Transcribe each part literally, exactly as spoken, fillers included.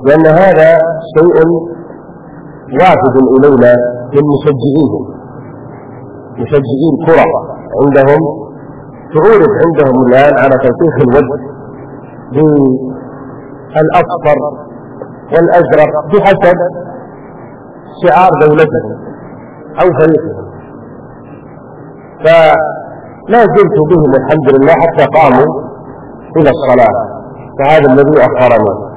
لأن هذا شيء وافد إلينا من مشجعين مشجعين كرة عندهم، تعرف عندهم الآن على تلطيخ الوجه بالأصفر والأزرق بحسب شعار دولتهم أو فريقهم. فلا زلت بهم الحمد لله حتى قاموا إلى الصلاة، فهذا الذي أخرني.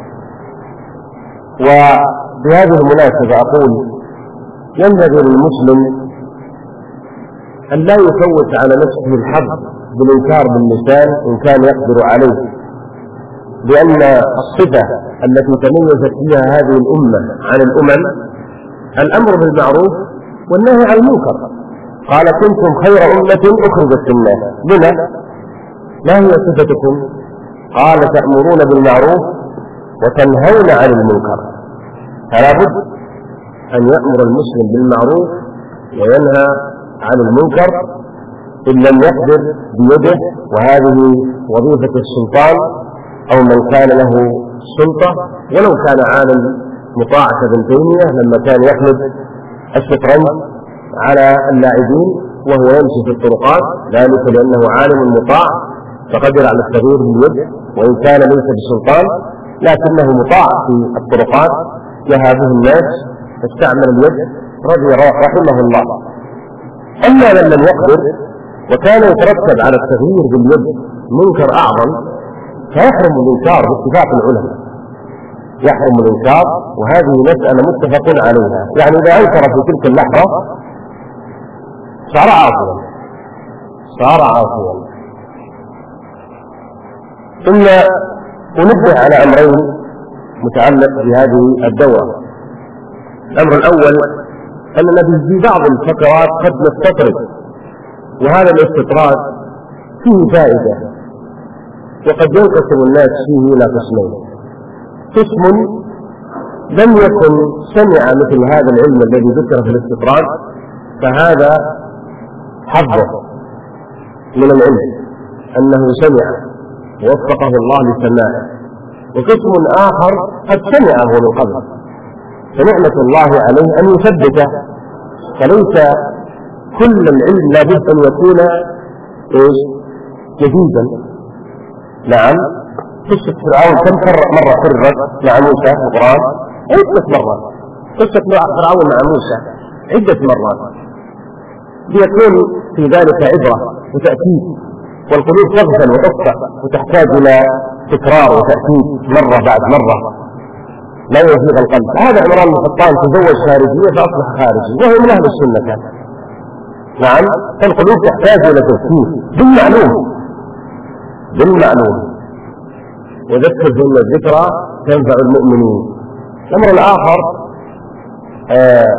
وبهذه المناسبة أقول ينبغي للمسلم أن لا يفوت على نفسه الحظ بالإنكار باللسان إن كان يقدر عليه، لأن الصفة التي تميزت فيها هذه الأمة عن الأمم الأمر بالمعروف والنهي عن المنكر. قال كنتم خير أمة أخرجت للناس. لما؟ ما هي صفتكم؟ قال تأمرون بالمعروف وتنهون عن المنكر. فلا بد أن يأمر المسلم بالمعروف وينهى عن المنكر إن لم يقدر بيده، وهذه وظيفة السلطان أو من كان له سلطة، ولو كان عالم مطاع كابن تيمية لما كان يحمد الشطرنج على اللاعبين وهو يمشي في الطرقات، ذلك لأنه عالم مطاع فقدر على التغيير باليد، وإن كان ليس بسلطان لكنه مطاع في الطرقات يهابه الناس فاستعمل اليد رضي رحمه الله. أما من لم يقدر وكان يترتب على التغيير باليد منكر أعظم فيحرم الإنكار باتفاق العلماء، يحرم الإنكار، وهذه مسألة متفق عليها. يعني إذا أنكر في تلك اللحظة صار عاصيا صار عاصيا. ثم أنبه على أمرين متعلق بهذه الدورة. الأمر الأول أننا في بعض الفقرات قد نستطرد، وهذا الاستطراد فيه فائدة، وقد ينقسم الناس فيه إلى قسمين: قسم لم يكن سمع مثل هذا العلم الذي ذكر في الاستطراد فهذا حظه من العلم أنه سمع ووفقه الله لسماعه، وقسم آخر قد سمعه من قبل فنعمة الله عليه أن يثبته. فليس كل العلم لابد أن يكون إيش جديدا. نعم، قصة فرعون كم مرة فرت مع موسى في القرآن؟ عدة مرات. قصة فرعون مع موسى عدة مرات، ليكون في ذلك عبرة وتأكيد، والقلوب تغفل وتخطأ وتحتاج إلى تكرار وتأكيد مرة بعد مرة لا يزيغ القلب. هذا عمران بن الخطاب تزوج خارجية فأصبح خارجي وهو من أهل السنة كان. نعم، فالقلوب تحتاج إلى تفكير بالمعلوم بالمعلوم وذكر ثم الذكرى تنفع المؤمنين. الأمر الآخر آه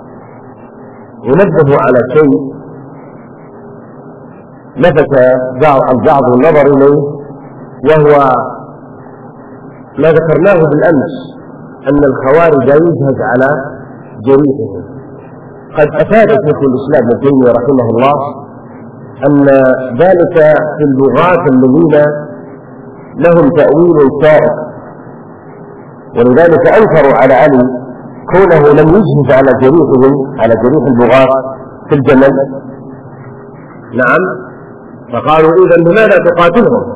ينبه على شيء لفت البعض النظر إليه، وهو ما ذكرناه بالأمس أن الخوارج يجهز على جريحهم. قد أفادت مثل الإسلام ابن تيمية رحمه الله أن ذلك في اللغات الذين لهم تأويل سائغ، ولذلك أنكروا على علي كونه لم يجهز على جريحهم على جريح اللغات في الجمل. نعم، فقالوا إذا لماذا تقاتلهم؟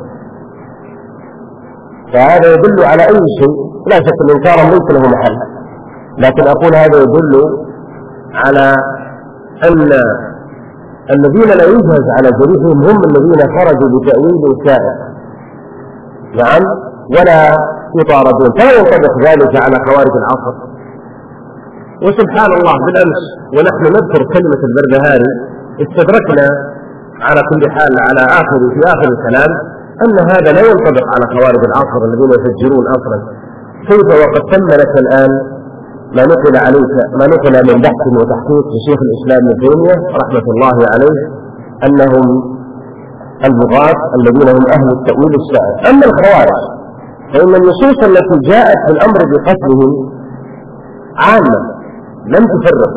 فهذا يدل على أي شيء، لا شك أن إنكارا ليس له محل، لكن أقول هذا يدل على أن الذين لا يجهز على جريحهم هم الذين خرجوا بتأويل سائغ. نعم، ولا يطاردون. فلا ينطبق ذلك على خوارج العصر. وسبحان الله بالأمس ونحن نذكر كلمة البربهاري استدركنا على كل حال على آخر في آخر الكلام أن هذا لا ينطبق على خوارج العصر الذين يفجرون أصلا. كيف وقد تم لك الآن ما نقل عليك ما نقل من بحث وتحقيق لشيخ الإسلام ابن تيمية رحمة الله عليه أنهم البغاة الذين هم أهل التأويل السائغ. أما الخوارج فإن النصوص التي جاءت بالأمر بقتلهم عامة لم تفرق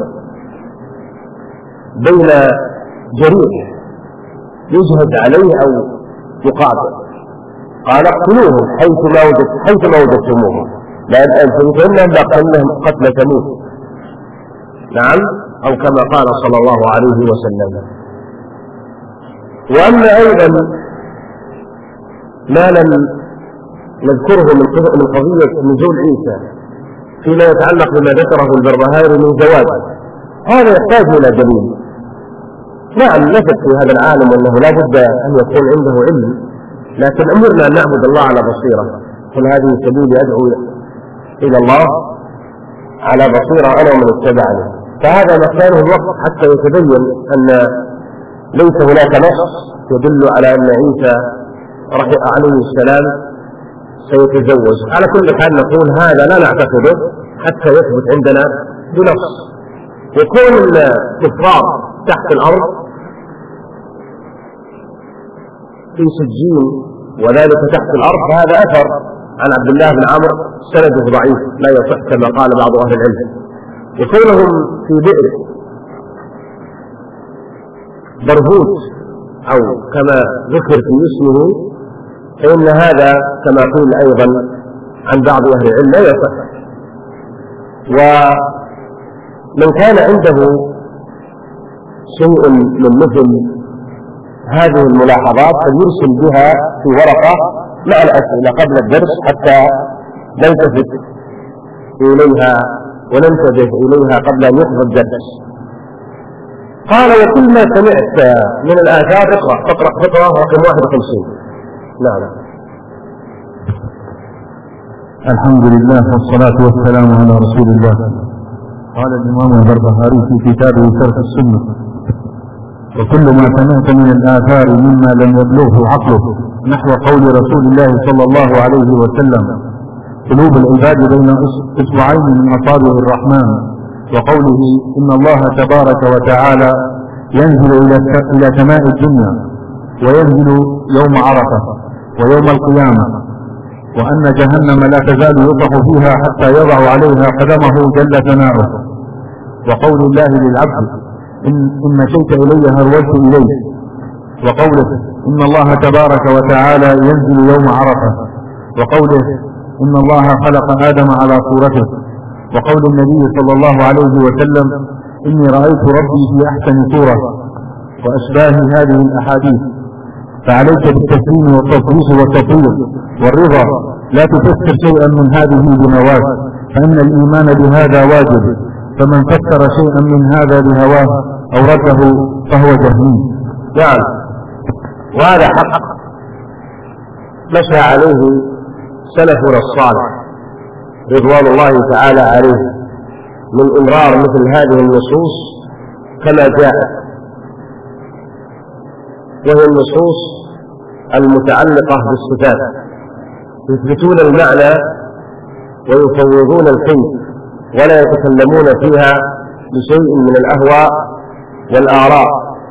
بين جريح يجهد عليه أو يقاتل. قال اقتلوهم حيث ما وجدت حيث ما وجدتموهم، لأن أنتم إنهم لقتلهم قتل ثمود. نعم، أو كما قال صلى الله عليه وسلم. وأما أيضا ما لم نذكره من قضية نزول عيسى فيما يتعلق بما ذكره البربهاري من زواجه، هذا يحتاج إلى دليل. نعم، نثق في هذا العالم أنه لا بد أن يكون عنده علم، لكن أمرنا أن نعبد الله على بصيرة. قل هذه سبيلي أدعو إلى الله على بصيرة أنا ومن اتبعني. فهذا مكانه الوقت حتى يتبين أن ليس هناك نص يدل على أن عيسى عليه السلام سيتزوج. على كل حال نقول هذا لا نعتقده حتى يثبت عندنا بنص. يكون الكفار تحت الأرض في سجين وذلك تحت الأرض، فهذا أثر عن عبد الله بن عمرو سنده ضعيف لا يصح كما قال بعض أهل العلم. وكونهم في بئر برهوت أو كما ذكر في اسمه فإن هذا كما قيل أيضا عن بعض أهل العلم لا يصح. ومن كان عنده شيء من مثل هذه الملاحظات فليرسل بها في ورقة مع الأسئلة قبل الدرس حتى نلتفت إليها وننتبه إليها قبل أن يقضى الدرس. قال: وكل ما سمعت من الآثار اقرأ فقرأ فقرة رقم واحد وخمسين. نعم. الحمد لله والصلاة والسلام على رسول الله. قال الإمام البربهاري في كتابه شرح السنة: وكل ما سمعت من الآثار مما لم يبلغه عقله نحو قول رسول الله صلى الله عليه وسلم: قلوب العباد بين إصبعين من أصابع الرحمن، وقوله: إن الله تبارك وتعالى ينزل إلى سماء الدنيا وينزل يوم عرفة ويوم القيامة، وأن جهنم لا تزال يطرح فيها حتى يضع عليها قدمه جل ثناؤه، وقول الله للعبد: إن, إن مشيت إلي هرولت إليه، وقوله: إن الله تبارك وتعالى ينزل يوم عرفة، وقوله: إن الله خلق آدم على صورته، وقول النبي صلى الله عليه وسلم: إني رأيت ربي في أحسن صورة، وأشباه هذه الأحاديث. فعليك بالتسليم والتصديق والتطوير والرضا، لا تفسر شيئا من هذه بهواه، فإن الإيمان بهذا واجب، فمن فسر شيئا من هذا بهواه أو رده فهو جهمي. نعم، وهذا حق مشى عليه سلفنا الصالح رضوان الله تعالى عليه من إمرار مثل هذه النصوص كما جاءت، وهي النصوص المتعلقة بالصفات، يثبتون المعنى ويفوضون الكيف ولا يتكلمون فيها بشيء من الأهواء والآراء.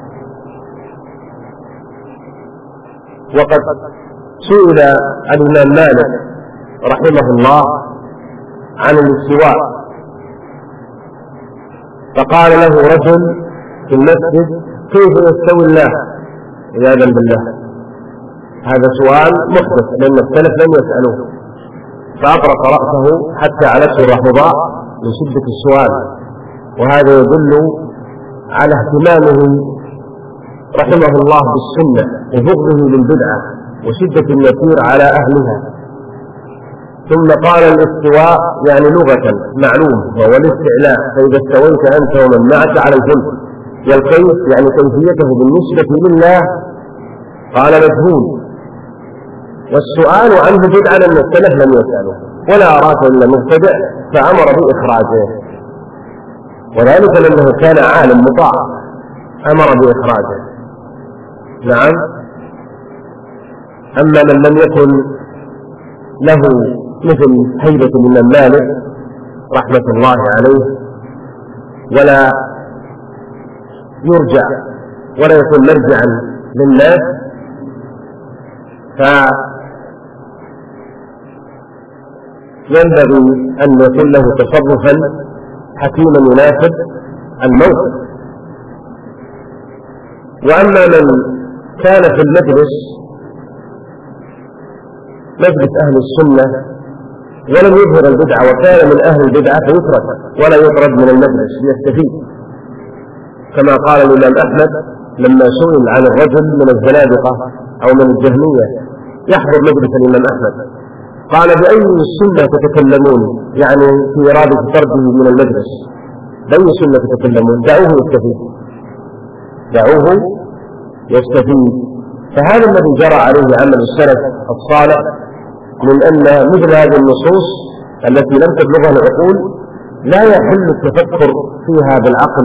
وقد سئل الإمام مالك رحمه الله عن الاستواء، فقال له رجل في المسجد: كيف يستوي الله؟ عياذا بالله. هذا سؤال محدث لأن السلف لم يسألوه، فأطرق رأسه حتى علته الرحضاء من شدة السؤال، وهذا يدل على اهتمامه رحمه الله بالسنة وبغضه للبدعة وشدة النكير على أهلها. ثم قال: الاستواء يعني لغة معلوم وهو الاستعلاء، فإذا استويت أنت ومن معك على الفلك. والكيف يعني كيفيته بالنسبة لله قال: مجهول. والسؤال عنه بدعة لأن السلف لم يسأله، ولا أراك إلا مبتدع فأمر بإخراجه، وذلك لأنه كان عالم مطاع أمر بإخراجه. نعم. أما من لم يكن له مثل هيبة الإمام مالك رحمة الله عليه ولا يرجع ولا يكون مرجعا للناس، فينبغي أن يكون له تصرفا حكيما يناسب الموقف. وأما من كان في المجلس مجلس أهل السنة ولم يظهر البدعة وكان من أهل البدعة فيترك ولا يطرد من المجلس ليستفيد، كما قال الإمام أحمد لما سئل عن الرجل من الزنادقة أو من الجهمية يحضر مجلس الإمام أحمد قال: بأي السنة تتكلمون؟ يعني في إرادة طرده من المجلس، بأي سنة تتكلمون؟ دعوه يستفيد، دعوه يستفيد. فهذا الذي جرى عليه عمل السلف الصالح من أن مثل هذه النصوص التي لم تبلغها العقول لا يحل التفكر فيها بالعقل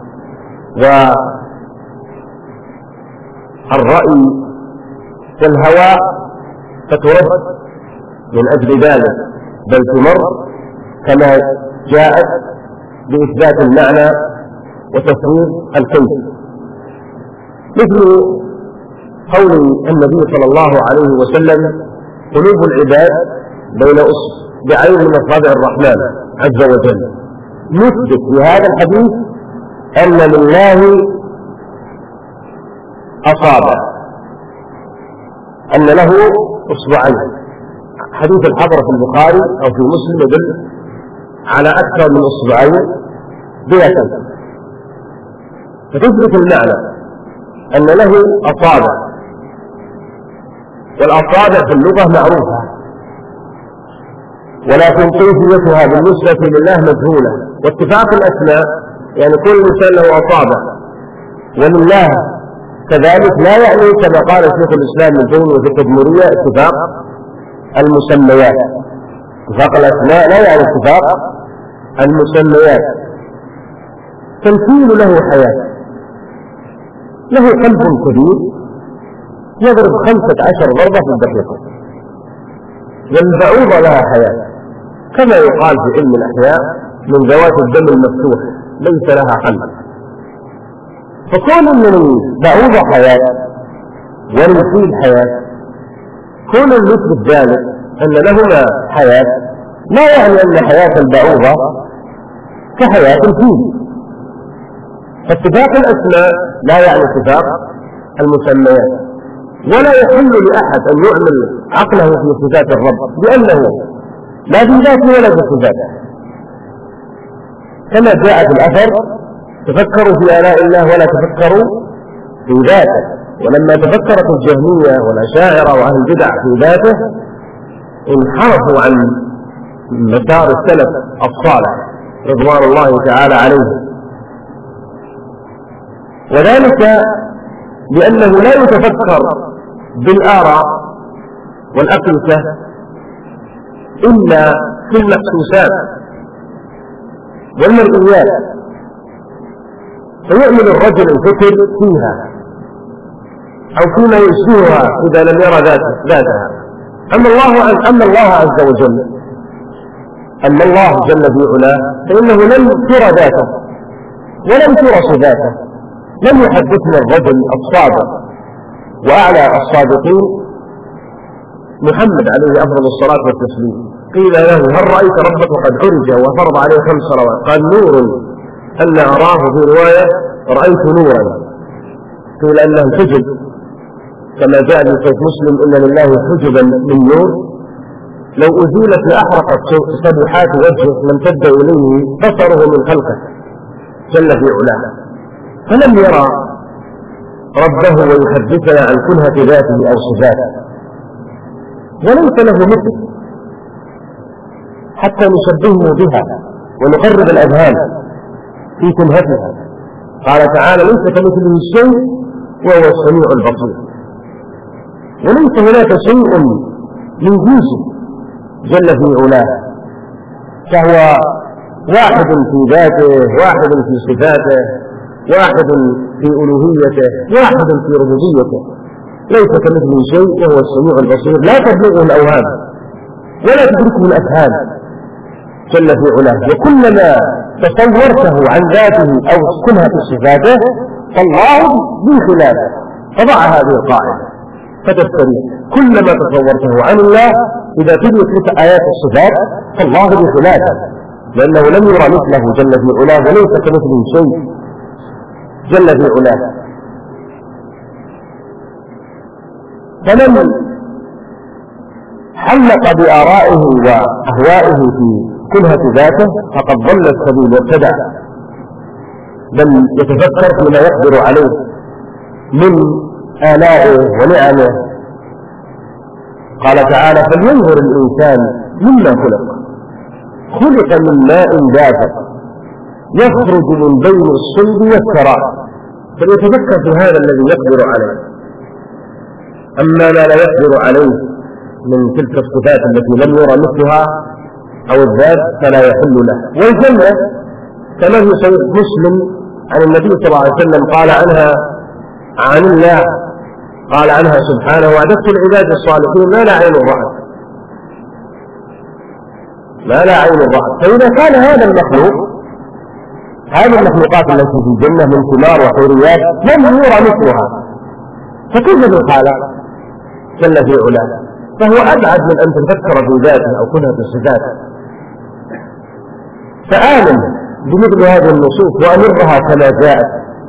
والرأي والهوى فترد من أجل ذلك، بل تمر كما جاءت بإثبات المعنى وتفويض الكيف، مثل قول النبي صلى الله عليه وسلم: قلوب العباد بين أصبعين من أصابع الرحمن عز وجل. نثبت في هذا الحديث أن لله أصابع، أن له أصبعين. حديث الحضر في البخاري أو في مسلم يدل على أكثر من أصبعين بيتا، فتثبت المعنى أن له أصابع، والأصابع في اللغة معروفة، ولكن كيفيتها بالنسبة لله مجهولة. واتفاق الأسماء يعني كل إنسان له أصابع، ولله كذلك لا يعني كما قال شيخ الإسلام ابن تيمية في التدمرية اتفاق المسميات. اتفاق الأسماء لا يعني اتفاق المسميات. فالفيل له حياة، له قلب كبير يضرب خمسة عشر ضربة في الدقيقة، والبعوضة لها حياة، كما يقال في علم الأحياء: من ذوات الدم المفتوح ليس لها قلب. فكون من البعوضة حياة وللفيل حياة، كون مثل ذلك أن لهما حياة لا يعني أن حياة البعوضة كحياة الفيل. فاتفاق الأسماء لا يعني اتفاق المسميات، ولا يحل لأحد أن يعمل عقله في صفات الرب، لأنه لا في ذاته ولا في صفاته، كما جاء في الأثر: تفكروا في آلاء الله ولا تفكروا في ذاته. ولما تفكرت الجهمية والأشاعرة وأهل البدع في ذاته انحرفوا عن مسار السلف الصالح رضوان الله تعالى عليه، وذلك لأنه لا يتفكر بالآراء والأقيسة إلا في المحسوسات والمرئيات، فيؤمن الرجل الفكر فيها أو فيما يشبهها إذا لم يرى ذاتها. أما الله أما الله عز وجل، أما الله جل في علاه فإنه لم ترى ذاته ولم ترى صفاته. لم يحدثنا الرجل الصادق وأعلى الصادقين محمد عليه أفضل الصلاة والتسليم، قيل له: هل رأيت ربك قد عرج وفرض عليه خمس صلوات؟ قال: نور أن أراه، في رواية: رأيت نورا. قيل أنه حجب، كما جاء في صحيح مسلم: إن لله حجبا من نور لو أزيلت لأحرقت سبحات وجهه لامتد إليه بصره من خلقه جل في علاه. فلم يرى ربه ويحدثنا عن كنهة ذاته أو صفاته، وليس له مثل حتى نشبهه بها ونقرب الأذهان في كنهتها. قال تعالى: ليس كمثله شيء وهو السميع البصير. وليس هناك شيء من جنسه جل في علاه، فهو واحد في ذاته، واحد في صفاته، واحد في ألوهيته، واحد في ربوبيته. ليس كمثله شيء وهو السميع البصير، لا تبلغه الأوهام ولا تدركه الأفهام جل في علاه. وكلما تصورته عن ذاته أو كنهة صفاته فالله بخلافه. فضع هذه القاعدة فتستريح: كلما تصورته عن الله إذا تدرك لك آيات الصفات فالله بخلافه، لأنه لم يرى مثله جل في علاه، وليس كمثله شيء جل في علاه. فمن علق بآرائه وأهوائه في كلهة ذاته فقد ضل السبيل وابتدع، بل يتفكر فيما يقدر عليه من آلائه ونعمه. قال تعالى: فلينظر الإنسان مما خلق، خلق من ماء دافق يخرج من بين الصلب والترائب، فليتفكر في هذا الذي يقدر عليه. أما ما لا يقدر عليه من تلك الصفات التي لم يرى مثلها أو الذات فلا يحل له. والجنة كما في صحيح مسلم عن النبي صلى الله عليه وسلم قال عنها عن الله قال عنها سبحانه: وأعددت العباد الصالحين ما لا عين رأت ما لا عين رأت. فإذا كان هذا المخلوق هذه المخلوقات التي في الجنة من ثمار وحوريات لم يرى مثلها، فكيف بالخالق جل في علاه؟ فهو أبعد من أن تفكر في ذاته أو كلها بالصفات. فآمن بمثل هذه النصوص وأمرها كما جاءت،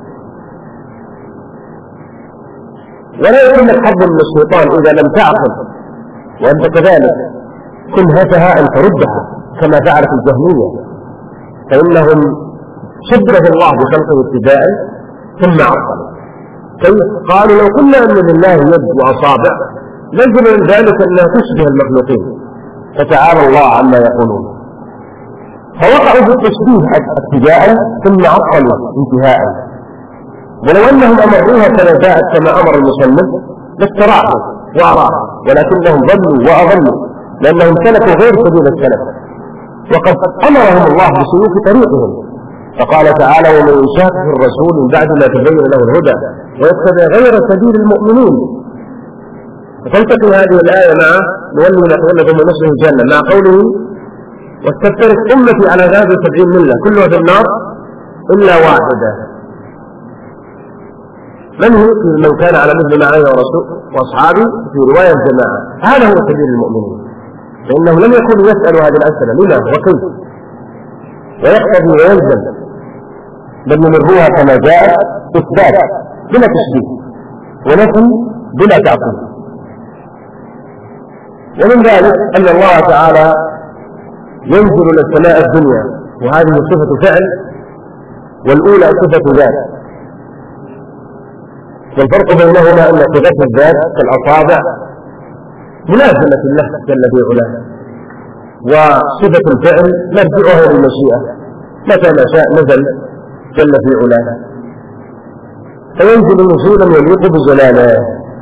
ولا يكون لك حظ من الشيطان إذا لم تعقل وأنت كذلك كلهتها أن تردها كما فعلت الجهمية، فإنهم شبه الله بخلقه ابتداء ثم عطل. كيف؟ قالوا: لو قلنا أن لله يد وأصابع لازم من ذلك أنها تشبه المخلوقين، فتعالى الله عما يقولون. فوقعوا بالتشبيه ابتداء ثم عطلوا انتهاء. ولو أنهم أمروها كما جاءت كما أمر المصنف لاستراحوا وأراها، ولكنهم ضلوا وأضلوا لأنهم سلكوا غير سبيل السلف، وقد أمرهم الله بسلوك طريقهم. فقال تعالى: ومن يشاقق الرسول من بعد ما تبين له الهدى ويتبع غير سبيل المؤمنين. فتلتقي هذه الآية مع نولي ما تولى ثم نصره الجنة مع قوله: واستفترق أمتي على ذات سبعين ملة كلها في النار إلا واحدة. من هو؟ من كان على مثل ما عليه ورسول وأصحابه في رواية الجماعة. هذا هو سبيل المؤمنين، فإنه لم يكن يسأل هذه الأسئلة لما وكيف، ويقتضي ويلزم، بل يمروها كما جاءت إثبات بلا تشبيه ونفي بلا تعطيل. ومن ذلك أن الله تعالى ينزل إلى السماء الدنيا، وهذه صفة فعل والأولى صفة ذات، والفرق بينهما أن صفة الذات كالأصابع ملازمة له جل في علاه، وصفة الفعل مرجعها للمشيئة، متى ما شاء نزل جل في علاه، فينزل نزولا يليق بجلاله.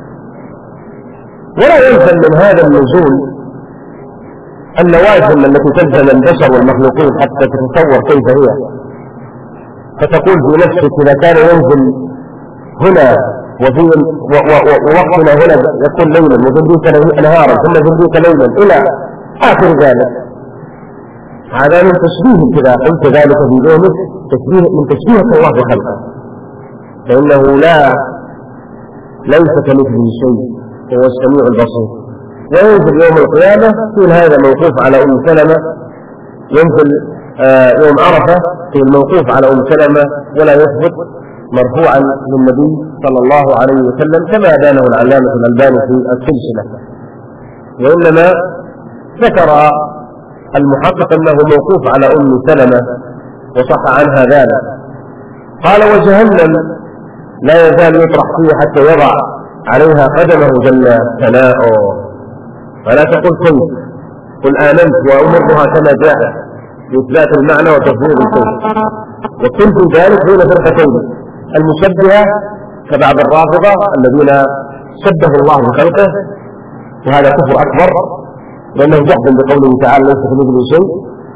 ولا يلزم من هذا النزول اللوازم التي تلزم البشر والمخلوقين حتى تتصور كيف هي، فتقول في نفسك إذا كان ينزل هنا وفي ووقتنا هنا يكون ليلا وذنبيك نهارا ثم ذنبيك ليلا إلى آخر ذلك. هذا من تشبيه كذا قلت ذلك في يومك تشبيه من تشبيه الله بخلقه، فإنه لا ليس كمثله شيء هو السميع البصير. وينزل يوم القيامة في هذا موقوف على أم سلمة، ينزل آه يوم عرفة في الموقوف على أم سلمة ولا يثبت مرفوعا للنبي صلى الله عليه وسلم كما أبانه العلامة الألباني في السلسلة، وإنما ذكر المحقق أنه موقوف على أم سلمة وصح عنها ذلك. قال: وجهنم لا يزال يطرح فيه حتى يضع عليها قدمه جل ثناؤه، فلا تقل كيف، قل آمنت وأمرها كما جاءت بإثبات المعنى وتفويض الكيف. وكنت ذلك بين فرقتين: المشبهة كبعض الرافضة الذين شبهوا الله بخلقه، وهذا كفر أكبر لأنه جحد بقوله تعالى ليس كمثله شيء،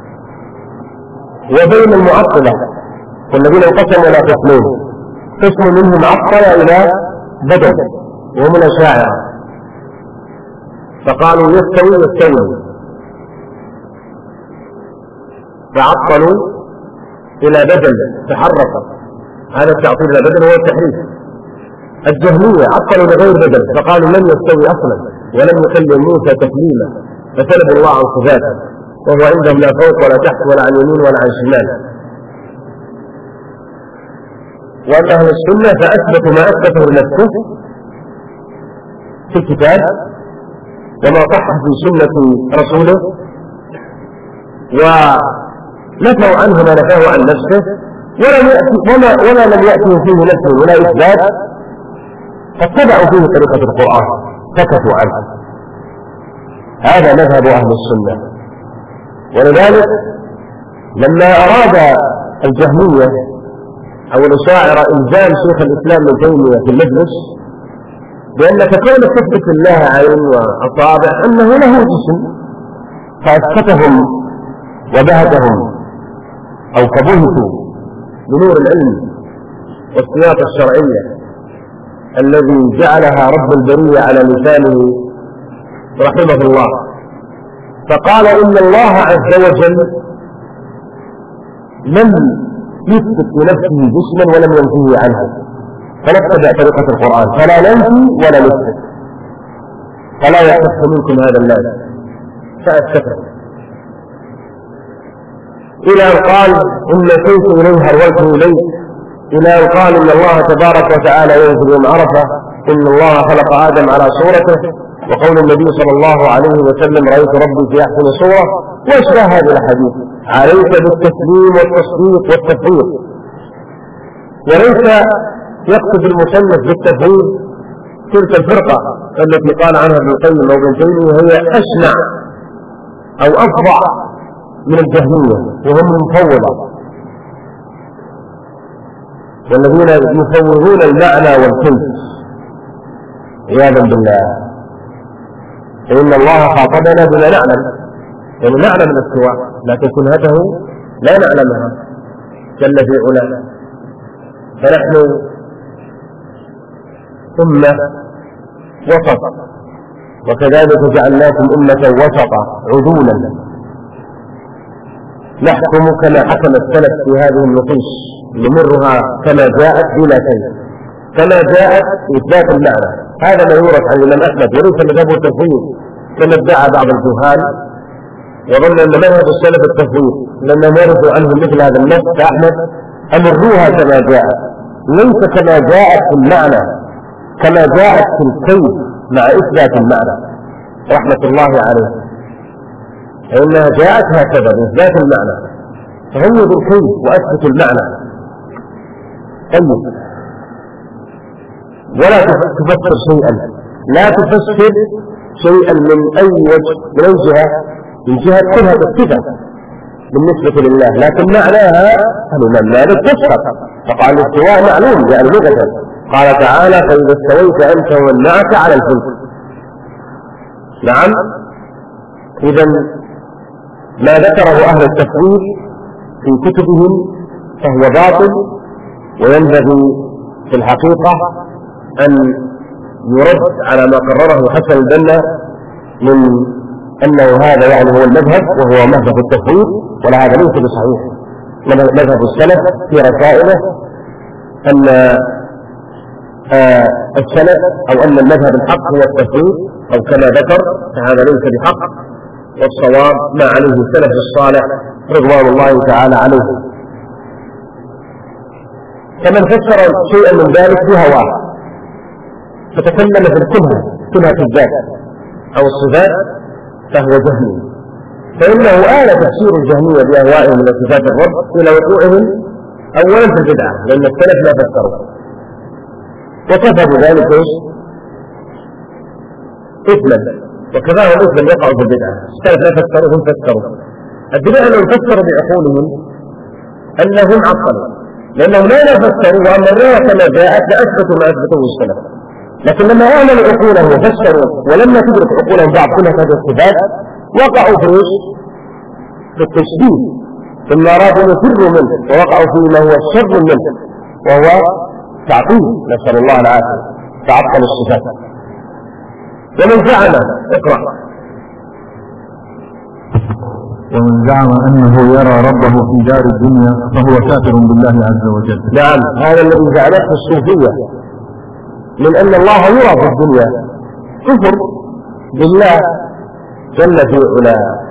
وبين المعطلة والذين انقسموا إلى قسمين: قسم منهم عطل إلى بدل وهم الأشاعرة، فقالوا يستوي يستوي، فعطلوا إلى بدل تحرك، هذا التعطيل إلى بدل هو التحريف. الجهمية عطلوا لغير بدل فقالوا لم يستوي أصلا ولم يكلم موسى تكليما، فسلبوا الله عن صفاته، وهو عندهم لا فوق ولا تحت ولا عن يمين ولا عن شمال. وأن أهل السنة فأثبتوا ما أثبته لنفسه في الكتاب وما صح في سنة رسوله، ونفوا عنه ما نفاه عن نفسه، ولم يأتي ولا, ولا لم يأتي فيه نفسه ولا إثبات، فاتبعوا فيه طريقة القرآن سكتوا عنه. هذا مذهب أهل السنة. ولذلك لما أراد الجهمية أو الأشاعرة إلزام شيخ الإسلام ابن تيمية في المجلس بأنك كون تثبت الله عين وأصابع أنه له جسم، فأسكتهم وبهتهم أو كبهتوا بنور العلم والسياق الشرعية الذي جعلها رب البرية على لسانه رحمه الله، فقال إن الله عز وجل لم يثبت لنفسه جسما ولم ينفيه عنه، فنتبع طريقة القرآن فلا ننفي ولا نثبت، فلا يصح منكم هذا الناس، فأسكتوا إلى أن قال إن كنت إليه هرولته إليه، إلى أن قال إن الله تبارك وتعالى ينزل يوم عرفة، إن الله خلق آدم على صورته، وقول النبي صلى الله عليه وسلم رأيت ربي في أحسن صورة، وأشباه هذه الحديث. عليك بالتسليم والتصديق والتفويض، وليس يقصد المصنف بالتفويض تلك الفرقة التي قال عنها ابن القيم أو ابن تيمية هي أشنع أو أفظع من الجهمية، وهم المفوضة والذين يفوضون المعنى والكيف عياذا بالله. فإن الله خاطبنا بما نعلم، يعني نعلم الاستواء لكن كنهته لا نعلمها جل في علاه، فنحن أمة وسط، وكذلك جعلناكم أمة وسطا عدولا نحكم كما حكم السلف في هذه النصوص، نمرها كما جاءت بلا كيف، كما جاءت إثبات المعنى. هذا ما يورث عن الإمام أحمد، وليس مذهب التفويض كما ادعى بعض الجهال وظن أن مذهب السلف التفويض لما ورثوا عنه مثل هذا النص كأحمد أمروها كما جاءت، ليس كما جاءت في المعنى، كما جاءت في الكيف مع إثبات المعنى رحمة الله عليه، فإنها جاءت هكذا بإثبات المعنى، فهي بالكيف وأثبت المعنى. طيب، ولا تفسر شيئا، لا تفسر شيئا من أي وجه من أي جهة، من جهة كلها بالصفة بالنسبة لله، لكن معناها الإمام مالك تفسر، فقال الاستواء معلوم يعني لغة، قال تعالى فإذا استويت أنت ومن معك على الفلك. نعم، إذا ما ذكره أهل التفويض في كتبهم فهو باطل، وينبغي في الحقيقة أن يرد على ما قرره حسن البنا من أنه هذا يعني هو المذهب، وهو مذهب التفويض، ولا هذا ليس بصحيح. مذهب السلف في رسائله أن آه السلف أو أن المذهب الحق هو التفويض، أو كما ذكر فهذا ليس بحق، والصواب ما عليه السلف الصالح رضوان الله تعالى عليه. فمن فسر شيئا من ذلك بهواه فتكلم في الكلها كلها الذات أو الصفات فهو جهمي، فإنه آل تفسير الجهمية بأهوائهم من صفات الرب إلى وقوعهم أولا في البدعة، لأن السلف لا فسروا، وكفى بذلك ايش؟ إثما، وكفاه الإثم يقع في البدعة. السلف لا فسروا هم فسروا. البدعة أنهم فسروا بعقولهم أنهم عقلوا، لأنهم لا فسروا وأن الرواية كما جاءت لأثبتوا ما أثبته السلف، لكن لما أعملوا عقولهم وفسروا ولما تدرك عقولهم بعض كل هذه الصفات وقعوا في في التشبيه، ثم أرادوا أن يفروا منه ووقعوا فيما هو الشر منه، وهو تعطيل، نسأل الله العافية، تعطل الصفات. ومن زعم اقرأ ومن زعم أنه يرى ربه في دار الدنيا فهو كافر بالله عز وجل. نعم، هذا الذي زعمته الصوفية من أن الله يرى في الدنيا كفر بالله جل في علاه.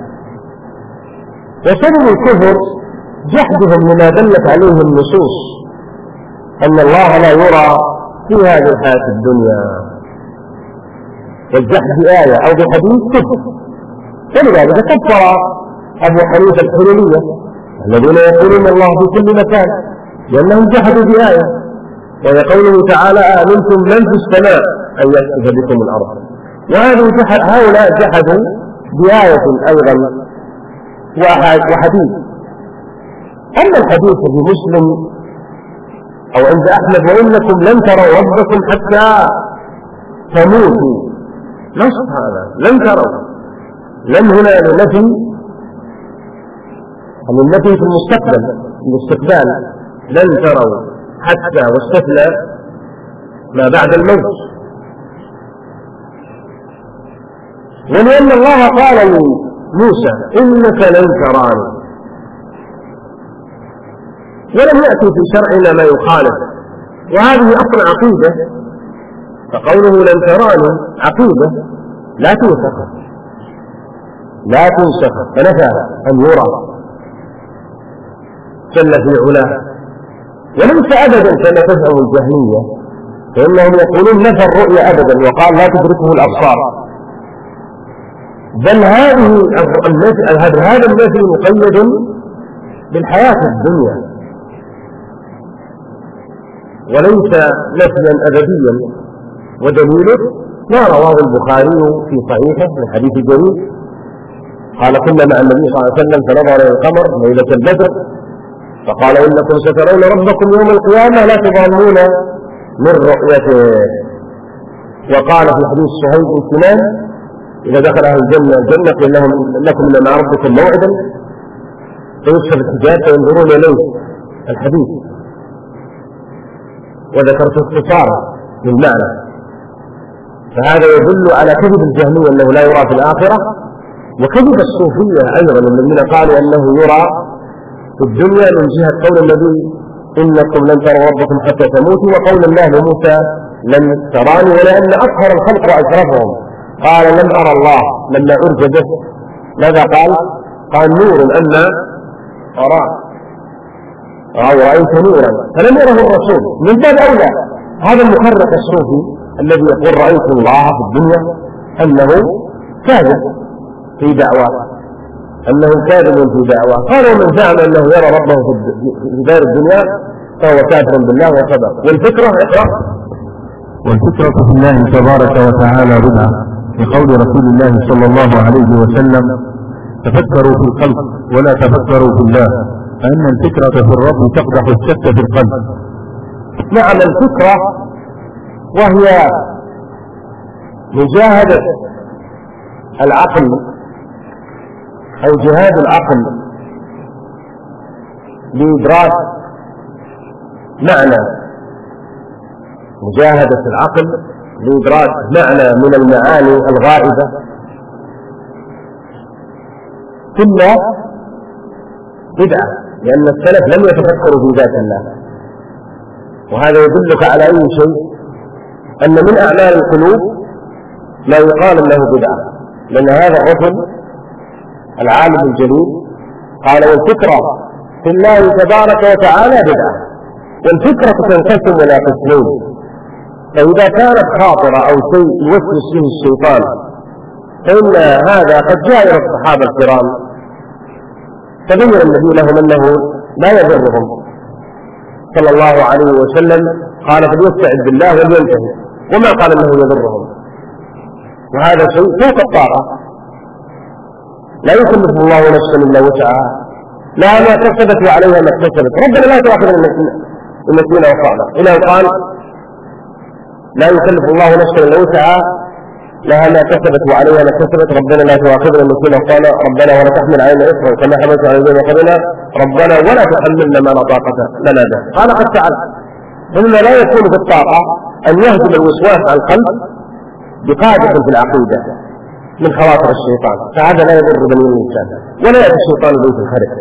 وسبب الكفر جحدهم لما دلت عليه النصوص أن الله لا يرى في هذه الحياة الدنيا. والجحد بآية أو بحديث كفر. ولذلك كفر أبو حنيفة الحلولية الذين يقولون الله في كل مكان لأنهم جحدوا بآية، وهي قوله تعالى أأمنتم من في السماء أن يخسف بكم الأرض. وهؤلاء جحدوا بآية أيضا وحديث. أما الحديث في مسلم أو عند أحمد وإنكم لن تروا ربكم حتى تموتوا، نص هذا لن تروا، لن هنا لنفي أو النفي في المستقبل الاستقبال، لن تروا حتى واستثنى ما بعد الموت. ولأن الله قال لموسى إنك لن تراني، ولم يأتي في شرعنا ما يخالف، وهذه أصل عقيدة، فقوله لن تراني عقيدة لا تنسخ لا تنسخ فنفى أن يرى جل في علاه. وليس أبدا كما تزعم الجهمية، فإنهم يقولون نفى الرؤيا أبدا وقال لا تدركه الأبصار، بل هذه هذا النفي مقيد بالحياة الدنيا وليس نفيا أبديا. ودليله ما رواه البخاري في صحيحه من حديث جرير قال كنا مع النبي صلى الله عليه وسلم فنظر إلى القمر ليلة البدر فقال إنكم سترون ربكم يوم القيامة لا تضامون من رؤيته. وقال في حديث صهيب بن سنان إذا دخل أهل الجنة الجنة قيل لهم لكم إن مع ربكم موعدا فيكشف الحجاب فينظرون إليه الحديث. وذكرت اختصارا للمعنى، فهذا يدل على كذب الجهمية أنه لا يرى في الآخرة، وكذب الصوفية أيضا الذين قالوا أنه يرى في الدنيا من جهة قول النبي إنكم لن تروا ربكم حتى تموتوا، وقول الله لموسى لن تراني، ولأن أطهر الخلق وأشرفهم قال لم أرى الله لما أرجى به. ماذا قال؟ قال نور أما أراه أو رأيت نورا، فلم يره الرسول. من باب أولى هذا المخرق الصوفي الذي يقول رأيت الله في الدنيا أنه كاذب في دعواه أنه كاذب في دعواه. قال ومن زعم أنه يرى ربه في دار الدنيا فهو كافر بالله وكذب. والفكرة اقرأ والفكرة في الله تبارك وتعالى بدعة، لقول رسول الله صلى الله عليه وسلم تفكروا في الخلق ولا تفكروا في الله، فإن الفكرة في الرب تقدح الشك في القلب. معنى الفكرة وهي مجاهدة العقل أو جهاد العقل لإدراك معنى مجاهدة العقل لإدراك معنى من المعاني الغائبة، ثم بدعة، لأن السلف لم يتفكروا في ذات الله. وهذا يدلك على أي شيء أن من أعمال القلوب لا يقال له بدعة، لأن هذا الرجل العالم الجليل قال والفكرة في الله تبارك وتعالى بدعة. والفكرة تنقسم إلى قسمين، فإذا كانت خاطرة أو شيء يوسوس فيه الشيطان فإن هذا قد جاء إلى الصحابة الكرام فبين النبي لهم أنه لا يضرهم صلى الله عليه وسلم، قال فليستعذ بالله ولينتهي، وما قال أنه يضرهم. وهذا شيء فوق الطاقة، لا يكلف الله نفسا إلا وسعها، لا ما كسبت وعليها ما اكتسبت. ربنا لا تؤاخذنا إن نسينا وأخطأنا، إلى قال لا يكلف الله نفسا إلا وسعها لها ما كسبت وعليها ما اكتسبت. ربنا لا تؤاخذنا إن نسينا وأخطأنا، ربنا ولا تحمل علينا إصرا كما حملت على الذين قبلنا، ربنا ولا تحملنا ما لا طاقة لنا به. قال قد تعالى إنما لا يكون في الطاقة أن يهدم الوسواس على القلب بقاعدة في العقيدة من خواطر الشيطان، فهذا لا يضر بني الإنسان ولا يأتي الشيطان بيت الخرق.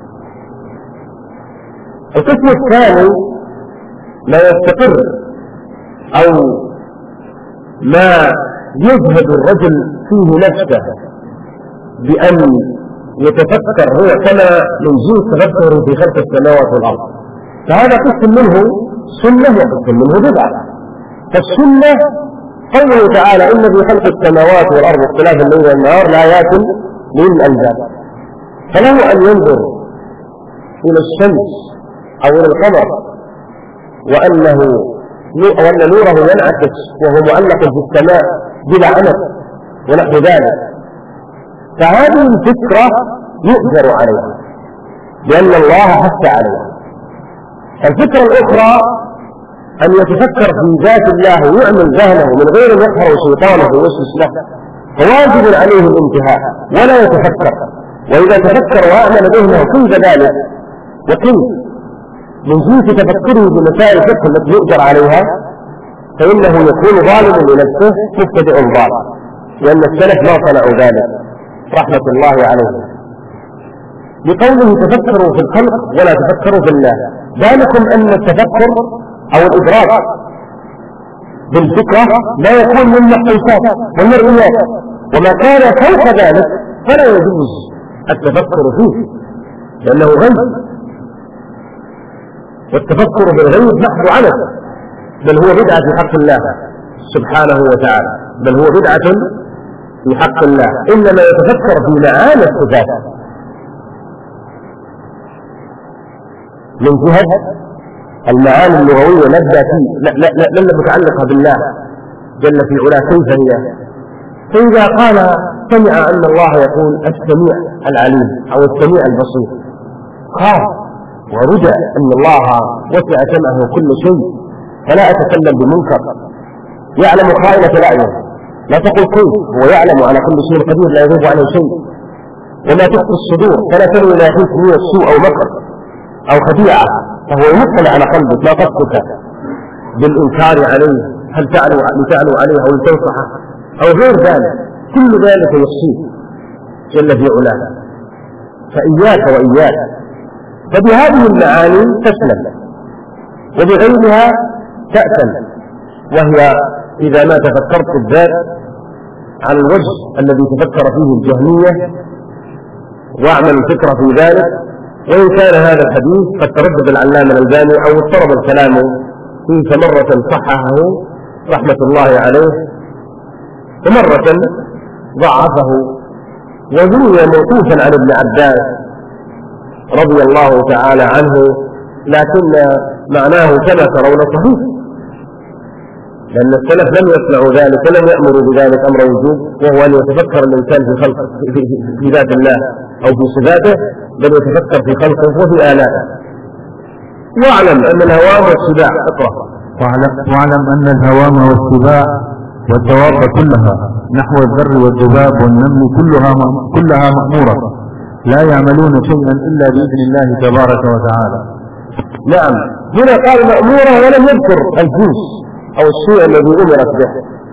القسم الثاني ما يستقر أو ما يجهد الرجل فيه نفسه بأن يتفكر هو كما من جنس تفكره في خلق السماوات والأرض، فهذا قسم منه سنة وقسم منه بدعة. فالسنة قوله تعالى إن في خلق السماوات والأرض واختلاف الليل والنهار لآيات للألباب، فله أن ينظر إلى الشمس أو إلى القمر وأنه وأن نوره ينعكس وهو معلق في السماء بلا عمد ونحو ذلك، فهذه الفكرة يؤجر عليها لأن الله حث عليها. الفكرة الأخرى أن يتفكر في ذات الله ويعمل ذهنه من غير أن يقهر شيطانه ويوسوس له، فواجب عليه الانتهاء ولا يتفكر. وإذا تفكر وأعمل ذهنه كل ذلك وكل من جنس تفكره بمسائل الفقه التي يؤجر عليها، فإنه يكون ظالما لنفسه مبتدئ ضال، لأن السلف ما صنعوا ذلك رحمة الله عليهم، بقوله تفكروا في الخلق ولا تفكروا في الله. ذلكم أن التفكر أو الإدراك بالفكرة لا يكون من المحسوسات والمرئيات، وما كان فوق ذلك فلا يجوز التفكر فيه لأنه غيب، والتفكر بالغيب محض عنه، بل هو بدعة في حق الله سبحانه وتعالى، بل هو بدعة في حق الله. إنما يتفكر في معاني الصفات من جهة المعاني اللغوية نبدأ فيه لن متعلقة بالله جل في علاه كيف هي. فإذا قال سمع أن الله يقول السميع العليم أو السميع البصير، قال ورجع أن الله وسع سمعه كل شيء فلا أتكلم بمنكر، يعلم خائنة الأعين لا تقل كيف، هو يعلم على كل شيء قدير لا يغيب عنه شيء، وما تخفي الصدور فلا تنوي لا يخيف من السوء أو مكر أو خديعة، فهو يطلع على قلبك لا قصدك بالإنكار عليه، هل تعلو لتعلو عليه أو لتنصحه أو غير ذلك، كل ذلك يخشيه جل في علاه. فإياك وإياك، فبهذه المعاني تسلم وبغيرها تأثم، وهي إذا ما تفكرت الذات على الوجه الذي تفكر فيه الجهمية واعمل الفكرة في ذلك. وإن كان هذا الحديث قد تردد العلامة الألباني أو اضطرب الكلام فيه، مرة صححه رحمة الله عليه ومرة ضعفه، وروي موقوفا عن ابن عباس رضي الله تعالى عنه، لكن معناه كما ترون صحيح، لأن السلف لم يصنعوا ذلك ولم يأمروا بذلك أمر وجوب، وهو أن يتفكر الإنسان في خلق في, في ذات الله أو في صفاته، بل يتفكر في خلقه وفي آلائه. واعلم أن الهوام والسباع اقرأ واعلم أن الهوام والسباع والدواب كلها نحو الذر والذباب والنمل كلها كلها مأمورة لا يعملون شيئا إلا بإذن الله تبارك وتعالى. نعم، هنا قال مأمورة ولم يذكر الجنس أو الشيء الذي أمرت به،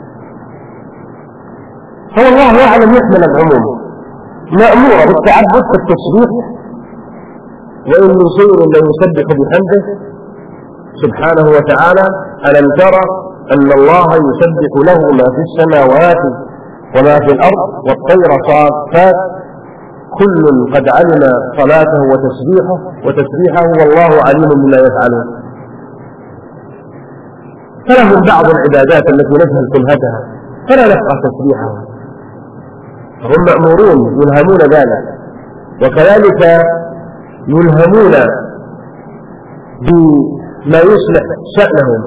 فالله يعلم يحمل العموم، مأمورة بالتعبد بالتسبيح، وإن من شيء لا يسبح بحمده سبحانه وتعالى ألم ترى أن الله يسبح له ما في السماوات وما في الأرض والطير صافات كل قد علم صلاته وتسبيحه وتسبيحه والله عليم بما يفعلون. فلهم بعض العبادات التي نجهل كلهتها فلا نفقه تسبيحها، هم مأمورون يلهمون ذلك، وكذلك يلهمون بما يصلح شأنهم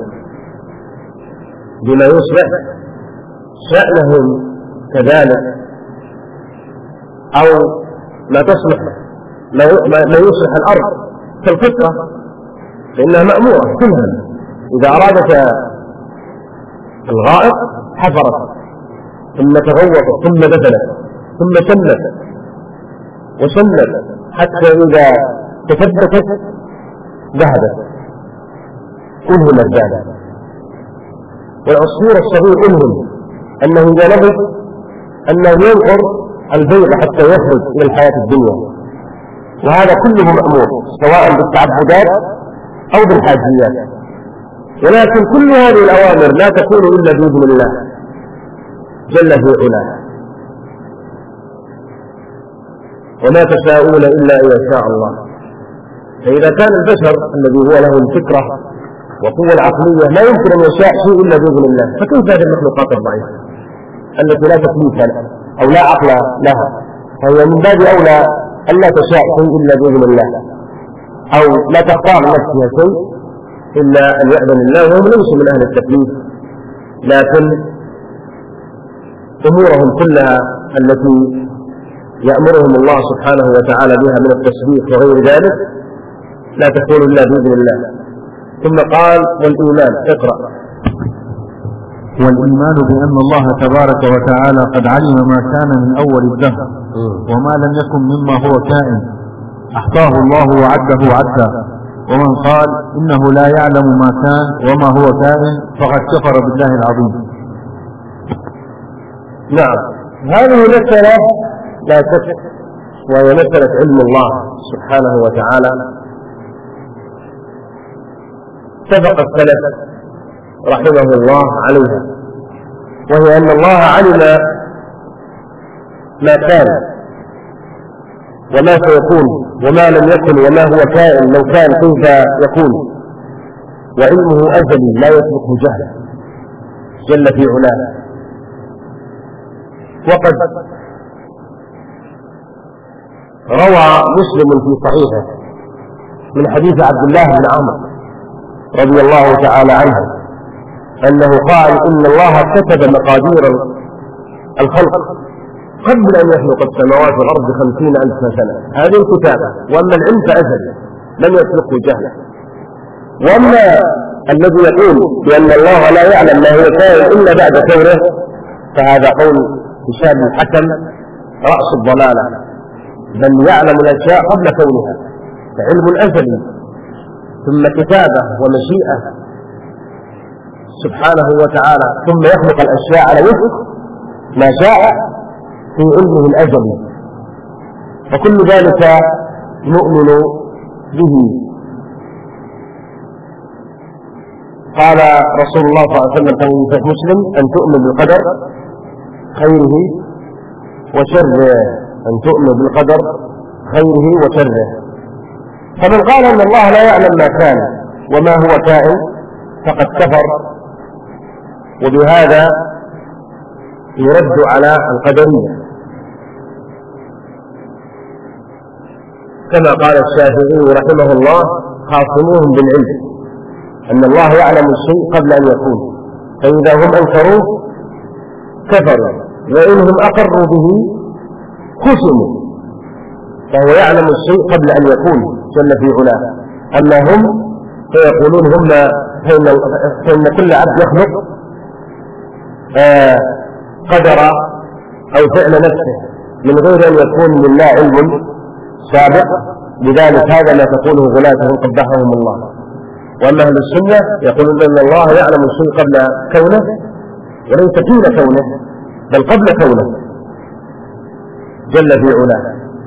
بما يصلح شأنهم كذلك، أو ما تصلح ما يصلح الأرض كالفطرة فإنها مأمورة كلها. إذا أرادت الغائط حفرت ثم تغوطت ثم دفنت ثم سلت وسلت حتى إذا تثبتت ذهبت ألهم الذهب. والعصفور الصغير ألهم أنه إذا نبت أنه ينقر البيض حتى يخرج إلى الحياة الدنيا، وهذا كله مأمور سواء بالتعبدات أو بالحاجيات. ولكن كل هذه الأوامر لا تكون إلا بإذن الله جل في علاه، وما تشاءون إلا أن يشاء الله. فإذا كان البشر الذي هو له الفكرة والقوة العقلية لا يمكن أن يشاء شيء إلا بإذن الله، فكيف هذه المخلوقات الضعيفة التي لا تكليف لها أو لا عقل لها؟ فهي من باب أولى أن لا تشاء شيء إلا بإذن الله، أو لا تختار نفسها شيء إلا أن يأذن الله، وهم ليسوا من أهل التكليف، لكن أمورهم كلها التي يأمرهم الله سبحانه وتعالى بها من التسبيح وغير ذلك لا تكون إلا بإذن الله. ثم قال والإيمان، اقرأ. والإيمان بأن الله تبارك وتعالى قد علم ما كان من أول الدهر وما لم يكن مما هو كائن، أحصاه الله وعده عدا، ومن قال إنه لا يعلم ما كان وما هو كائن فقد كفر بالله العظيم. نعم، هذه مسألة لا شك وهي مسألة علم الله سبحانه وتعالى. اتفق السلف رحمه الله عليها، وهي أن الله علم ما كان وما سيكون وما لم يكن وما هو كائن لو كان كيف يكون، وعلمه أزلي لا يسبقه جهل جل في علاه. وقد روى مسلم في صحيحه من حديث عبد الله بن عمرو رضي الله تعالى عنه أنه قال إن الله كتب مقادير الخلق قبل أن يخلق السماوات والأرض بخمسين ألف سنة، هذه الكتابة. وأما العلم فأزل لم يسبقه جهل. وأما الذي يقول بأن الله لا يعلم ما هو كائن إلا بعد كونه فهذا قول هشام الحكم رأس الضلالة، بل يعلم الأشياء قبل كونها، فعلم أزلي ثم كتابة ومشيئة سبحانه وتعالى، ثم يخلق الأشياء على وفق ما شاء في علمه الأزلي، وكل ذلك نؤمن به. قال رسول الله صلى الله عليه وسلم في مسلم أن تؤمن بالقدر خيره وشره، أن تؤمن بالقدر خيره وشره. فمن قال أن الله لا يعلم ما كان وما هو كائن فقد كفر، وبهذا يرد على القدرية، كما قال الشافعي رحمه الله خاصموهم بالعلم أن الله يعلم الشيء قبل أن يكون، فإذا هم أنكروه كفروا، وإنهم أقروا به خصموا، فهو يعلم الشيء قبل أن يكون جل في علاه. أما هم فيقولون هم فإن كل عبد يخلق آه قدر أو فعل نفسه من غير أن يكون لله علم سابق، لذلك هذا ما تقوله غلاتهم قبحهم الله. وأما أهل السنة يقولون أن الله يعلم الشيء قبل كونه وليس حين كونه بل قبل كونه جل في علاه.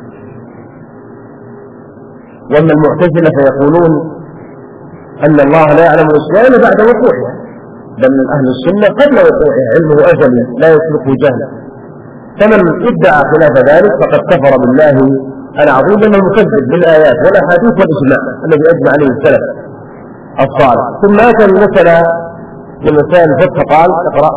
وأما المعتزلة فيقولون أن الله لا يعلم الأشياء إلا بعد وقوعها، بل من أهل السنة قبل وقوعها علمه أزلي لا يسبقه جهلا. فمن ادعى خلاف ذلك فقد كفر بالله العظيم لأنه مكذب بالآيات والأحاديث والإجماع الذي أجمع عليه السلف الصالح. ثم أتى المسألة من مسائل الفقه قال اقرأ.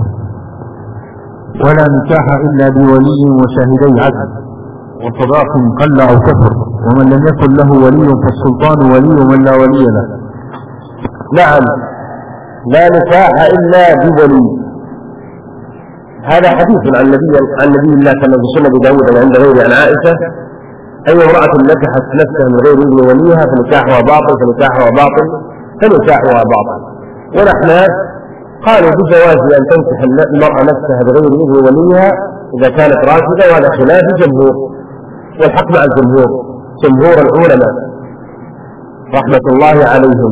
ولا نكاح إلا بولي وشاهدي عدل وصداق قل أو كفر، ومن لم يكن له ولي فالسلطان ولي ومن لا ولي له. نعم، لا نكاح إلا بولي. هذا حديث عن نبي عن نبي الله كما في سنة داود عند غيره عن عائشة: أي امرأة نكحت نفسها من غير إذن وليها فنكاحها باطل فنكاحها باطل فنكاحها باطل. ونحن قالوا بجواز أن تنكح المرأة نفسها بغير إذن وليها إذا كانت راشدة، وعلى خلاف الجمهور، والحق مع الجمهور جمهور العلماء رحمة الله عليهم.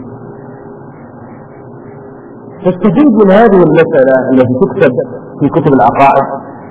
تستفيد من هذه المسألة التي تكتب في كتب العقائد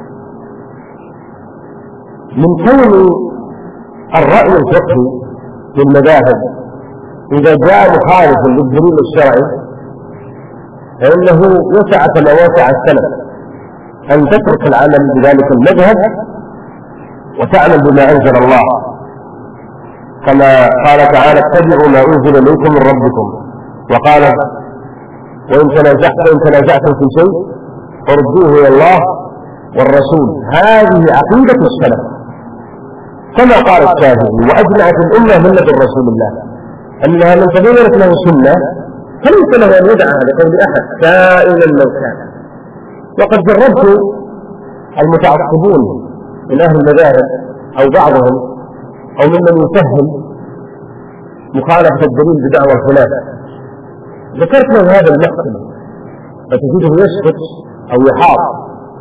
من كون الرأي الفقهي للمذاهب إذا جاء مخالف للدليل الشرعي فإنه يسع كما وسع السلف أن تترك العمل بذلك المذهب وتعمل بما أنزل الله، كما قال تعالى: اتبعوا ما أنزل إليكم من ربكم وقال وإن تنازعتم وإن تنازعتم في شيء فردوه إلى الله والرسول. هذه عقيدة السلف كما قال الشافعي وأجمعت الأمة ملة رسول الله أنها من تبينت له سنة فليس له أن يدعى لقول أحد كائنا لو كان. وقد جربت المتعصبون من أهل المذاهب أو بعضهم أو ممن يسهل مخالفة الدليل بدعوى الخلاف، ذكرت له هذا المقصد فتجده يسكت أو يحاط.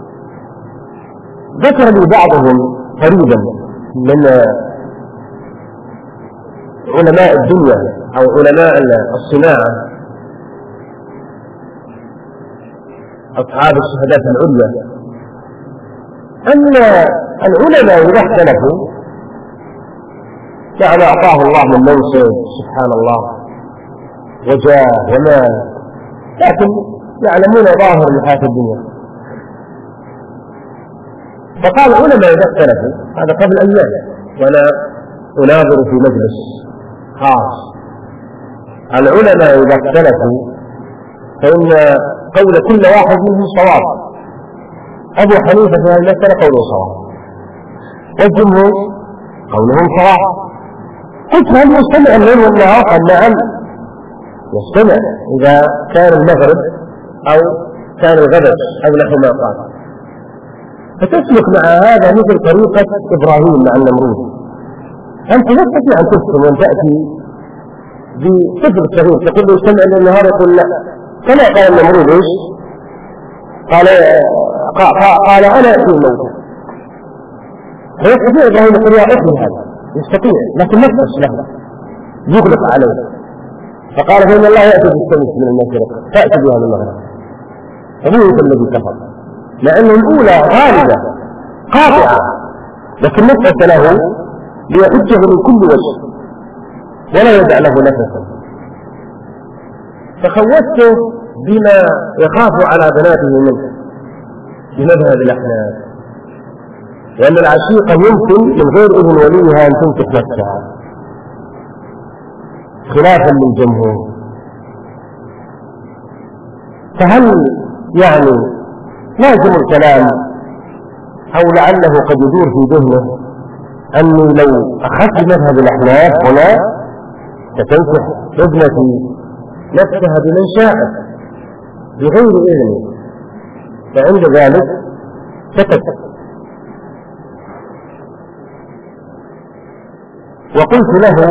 ذكر لي بعضهم قريبا من علماء الدنيا أو علماء الصناعة أصحاب الشهادات العليا أن العلماء إذا اختلفوا يعني أعطاه الله من منصب سبحان الله وجاه ومال، لكن يعلمون ظاهر الحياة الدنيا. فقال العلماء إذا اختلفوا، هذا قبل أيام وأنا أناظر في مجلس خاص، العلماء إذا اختلفوا فإن قول كل واحد منهم صواب. أبو حنيفة في هذه المسألة قوله صواب والجمهور قولهم صواب. قلت هل يستمع الليل والنهار؟ قال نعم يستمع إذا كان المغرب أو كان الغدر أو نحو ما قال. فتسلك مع هذا مثل طريقة إبراهيم مع النمرود. أنت لا تستطيع أن تسلم وأن تأتي بطفل صغير تقول له استمع الليل والنهار يقول لا. كما قال النمرود ايش؟ قال قال انا اتي الموتى. فيستطيع ابراهيم يقول يا اخي هذا يستطيع لكن نفس له يغلق عليه. فقال فان الله ياتي بالشمس من المشرق تاتي بها من المغرب. فبوت الذي كفر مع انه الاولى غالبه قاطعه لكن نفس له ليحجه من كل وجه ولا يدع له نفسا. تخوفته بما يخاف على بناته منه بمذهب الأحناف، لأن العشيقة يمكن من غير إذن وليها أن تنكح نفسها خلافا للجمهور. فهل يعني لازم الكلام أو لعله قد يدور في ذهنه أني لو أخذت مذهب الأحناف هنا ستنكح ابنتي نفسها بمن شاءت بغير إذن، فعند ذلك سكت. وقلت له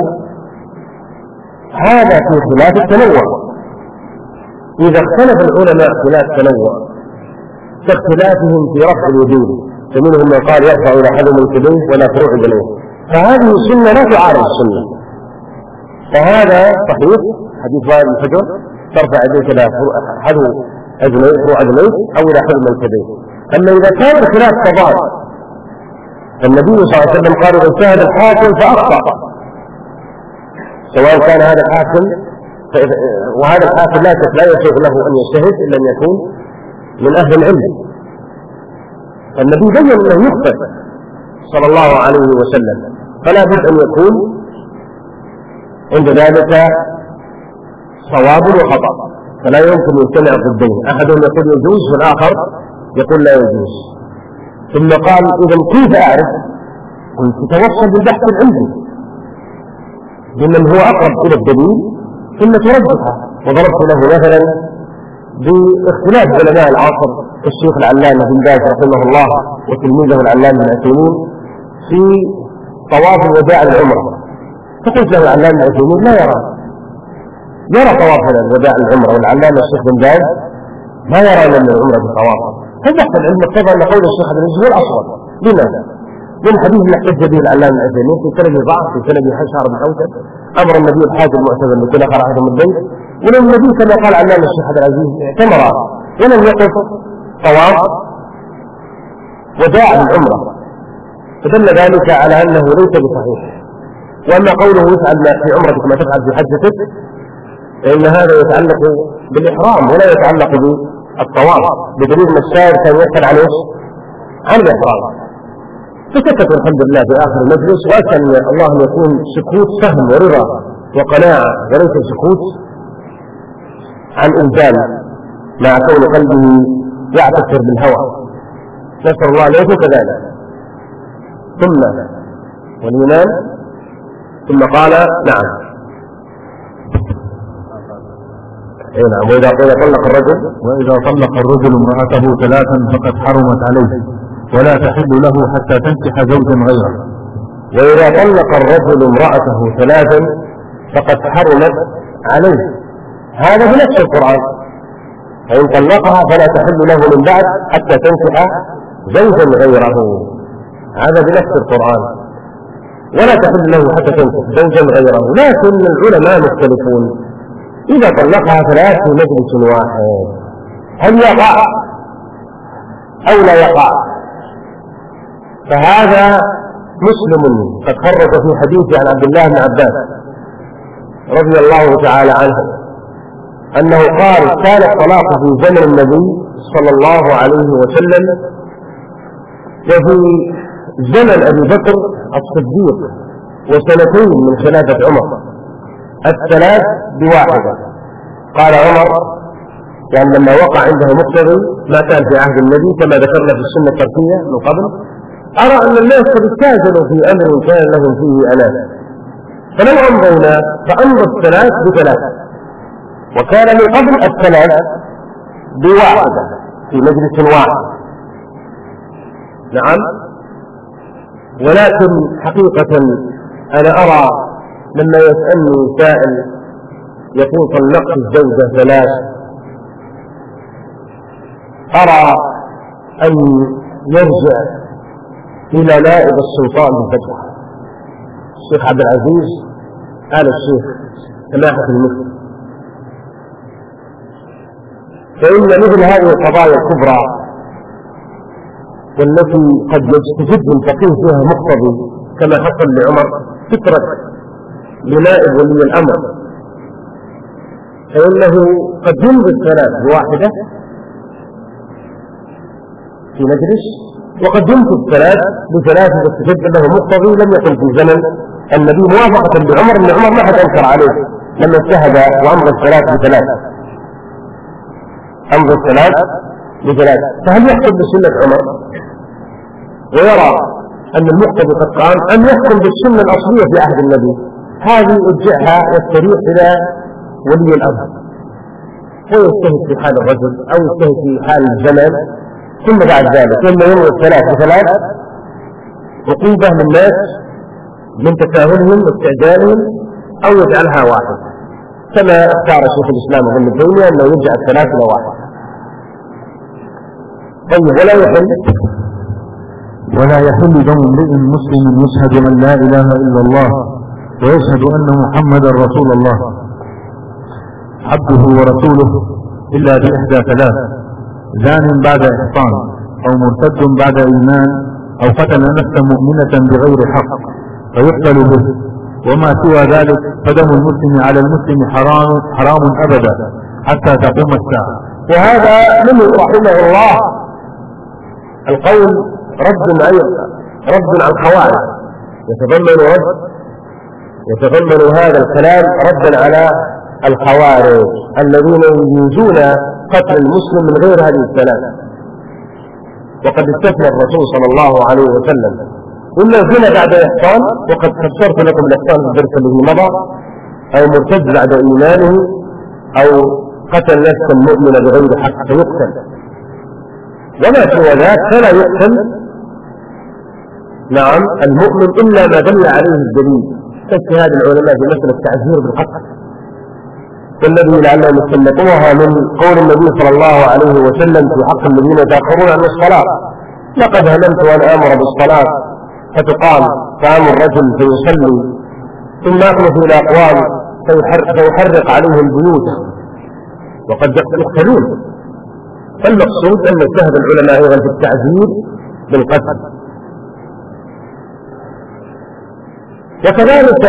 هذا في خلاف التنوع. إذا اختلف العلماء خلاف تنوع كاختلافهم في رفع الوجود، فمنهم من قال يرفع إلى حد منكبيه ولا فروع إليه، فهذه السنة لا تعارض السنة. فهذا صحيح حديث وائل بن حجر ترفع يديك الى حد اجنيك فروع اجنيك او الى حد منكبيه. اما اذا كان الخلاف تضاد النبي صلى الله عليه وسلم قال اذا اجتهد الحاكم فاخطا سواء كان هذا الحاكم وهذا الحاكم لا لا يسوغ له ان يجتهد الا ان يكون من اهل العلم. فالنبي بين انه يخطئ صلى الله عليه وسلم، فلا بد ان يكون عند ذلك صواب وخطأ، فلا يمكن يجتمع ضدين، احدهم يقول يجوز والاخر يقول لا يجوز. ثم قال اذا كيف اعرف؟ قلت تتوصل بالبحث العلمي بمن هو اقرب الى الدليل ثم ترجحه. وضربت له مثلا باختلاف علماء العصر الشيخ العلامه بن باز رحمه الله وتلميذه العلامه ابن عثيمين في طواف الوداع العمره، فقلت له العلامه ابن عثيمين لا يرى يرى طواف الوداع العمره، والعلامه الشيخ بن باز ما يرى ان العمره بطواف. فبحث العلم اقتضى ان قول الشيخ ابن باز هو الاصل. لماذا؟ من حديث اللي احتج به العلامه ابن عثيمين في سند ضعف في سند حشر بن اوسط امر النبي الحاج المعتذر لكل اخر عهد من البيت، ولم النبي كما قال علامه الشيخ عبد العزيز اعتمر ولم يقف طواف وداع العمره، فدل ذلك على انه ليس بصحيح. واما قوله يفعل في عمرتك ما تفعل في حجتك فان هذا يتعلق بالاحرام ولا يتعلق بالطواف، بدليل ان السائر كان يسال عن ايش؟ عن الاحرام. فسكت الحمد لله في اخر المجلس، واسال الله ان يكون سكوت فهم ورضا وقناعه وليس سكوت عن إنسان مع كون قلبه يعتكر بالهوى، نسأل الله ليس كذلك. ثم والإيمان ثم قال نعم اي نعم وإذا طلق الرجل وإذا طلق الرجل امرأته ثلاثا فقد حرمت عليه ولا تحل له حتى تنكح زوجا غيره. وإذا طلق الرجل امرأته ثلاثا فقد حرمت عليه، هذا بنفس القرآن، فإن طلقها فلا تحل له من بعد حتى تنكح زوجا غيره، هذا بنفس القرآن، ولا تحل له حتى تنكح زوجا غيره. لكن العلماء مختلفون، إذا طلقها ثلاث في مجلس واحد هل يقع أو لا يقع؟ فهذا مسلم قد خرج في حديث عن عبد الله بن عباس رضي الله تعالى عنه أنه قال كان الطلاق في زمن النبي صلى الله عليه وسلم وفي زمن أبي بكر الصديق وسنتين من خلافة عمر الثلاث بواحدة. قال عمر يعني لما وقع عنده مقتضي ما كان في عهد النبي كما ذكرنا في السنة التركية من قبل، أرى أن الناس قد استعجلوا في أمر كان لهم فيه أناس، فلو أمضينا فأمضى الثلاث بثلاث، وكان من قبل الثلاث بواحدة في مجلس واحد. نعم، ولكن حقيقة أنا أرى لما يسألني سائل يقول طلقت الزوجة ثلاث، أرى أن يرجع إلى نائب السلطان بالفتوى الشيخ عبد العزيز آل الشيخ سماحة المفتي، فإن مثل هذه القضايا الكبرى والتي قد يستجد الفقيه فيها مقتضي كما حصل لعمر تترك لنائب ولي الأمر، فإنه قد يمضي الثلاث بواحدة في مجلس، وقد يمضي الثلاث بثلاث يستجد له مقتضي لم يكن في زمن النبي موافقة بعمر، أن عمر ما حد أنكر عليه لما اجتهد وأمضى الثلاث بثلاث، أمضى الثلاث بثلاث. فهل يحكم بسنة عمر ويرى أن المقتضي قد قام أم يحكم بالسنة الأصلية في عهد النبي؟ هذه ارجعها يستريح إلى ولي الأمر ويجتهد في حال الرجل أو يجتهد في حال الزمن، ثم بعد ذلك لما يروي الثلاث بثلاث عقوبة للناس من تساهلهم واستعجالهم أو يجعلها واحد كما اختار شيخ الإسلام ابن تيمية أنه يرجع الثلاث إلى واحد. طيب ولا يحل ولا يحل دم امرئ مسلم يشهد أن لا إله إلا الله ويشهد أن محمدا رسول الله عبده ورسوله إلا بإحدى ثلاث: زان بعد إحصان، أو مرتد بعد إيمان، أو قتل نفسا مؤمنة بغير حق فيقتل به، وما سوى ذلك فدم المسلم على المسلم حرام حرام أبدا حتى تقوم الساعة. وهذا منه رحمه الله القول رد أيضا رد على الخوارج، يتضمن رد يتضمن هذا الكلام ردا على الخوارج الذين يجوزون قتل المسلم من غير هذه الثلاثة. وقد استثنى الرسول صلى الله عليه وسلم إلا زنا بعد إحصان، وقد فسرت لكم الإحصان في الدرس الذي مضى، أو مرتد بعد إيمانه، أو قتل نفسا مؤمنة بغير حق فيقتل، وما سوى ذلك فلا يقتل نعم المؤمن إلا ما دل عليه الدليل كاجتهاد العلماء في مسألة التعزير بالقتل، والذي لعلهم استنبطوها من قول النبي صلى الله عليه وسلم في حق الذين يتأخرون عن الصلاة: لقد هممت أن آمر بالصلاة فتقام فآمر الرجل فيصلي ثم أخلف إلى أقوام فيحرق عليهم بيوتهم وقد يقتلون. فالمقصود أن اجتهد العلماء أيضا في التعزير بالقتل. وكذلك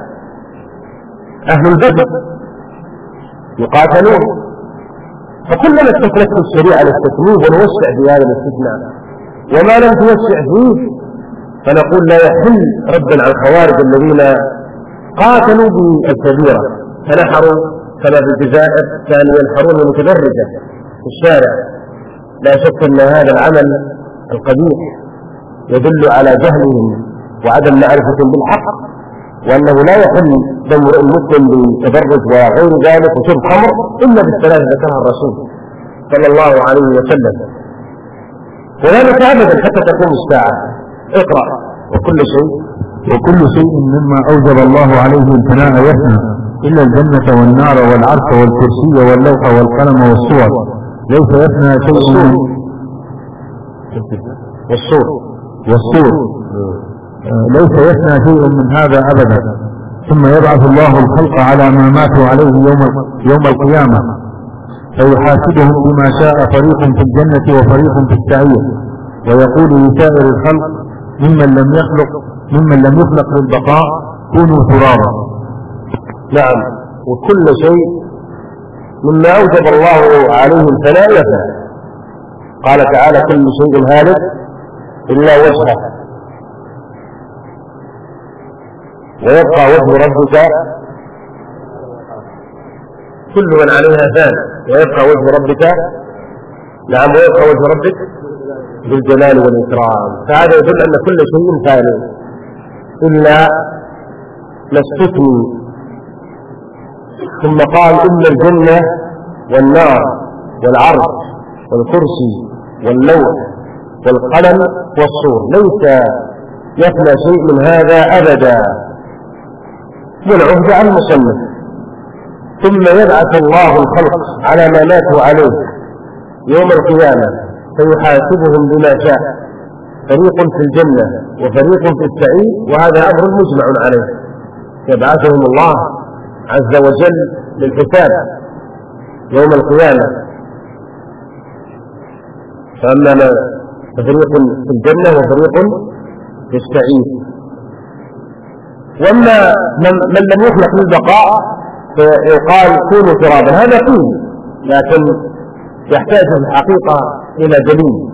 أهل البدر يقاتلون، فكلما استثنته الشريعة للتكليف ونوسع في هذا الاستثناء، وما لم توسع فيه فنقول لا يحل ردا على الخوارج الذين قاتلوا بالكبيرة فنحروا كما في الجزائر كانوا ينحرون متدرجة في الشارع. لا شك أن هذا العمل القبيح يدل على جهلهم وعدم معرفتهم بالحق، وأنه لا يحل دم المسلم بتدرج وغير ذلك وشرب خمر إلا بالثلاث ذكرها الرسول صلى الله عليه وسلم، وذلك أبدا حتى تقوم الساعة. اقرأ. وكل شيء وكل شيء مما أوجب الله عليه الفناء يفنى إلا الجنة والنار والعرش والكرسي واللوح والقلم والصور، ليس يفنى شيء من والصور والصور ليس يفنى شيء من هذا أبدا. ثم يبعث الله الخلق على ما ماتوا عليه يوم يوم القيامة فيحاسبهم بما شاء، فريق في الجنة وفريق في السعير، ويقول لسائر الخلق ممن لم يخلق ممن لم يخلق للبقاء كونوا ترابا. نعم. وكل شيء مما أوجب الله عليه الفناء يفنى. قال تعالى كل شيء هالك إلا وجهه ويبقى وجه ربك كل من عليها فان ويبقى وجه ربك نعم ويبقى وجه ربك بالجلال والإكرام. فهذا يدل أن كل شيء فاني إلا ما استثني. ثم قال إن الجنة والنار والعرش والكرسي واللوح والقلم والصور ليس يفنى شيء من هذا أبدا، والعهد عن المصنف. ثم يبعث الله الخلق على ما ماتوا عليه يوم القيامة فيحاسبهم بما شاء، فريق في الجنة وفريق في السعير، وهذا أمر مجمع عليه. يبعثهم الله عز وجل للحساب يوم القيامة، فأما فريق في الجنة وفريق في السعير. وأما من لم يخلق للبقاء فيقال كونوا ترابا، هذا فيه لكن يحتاج في الحقيقة إلى دليل.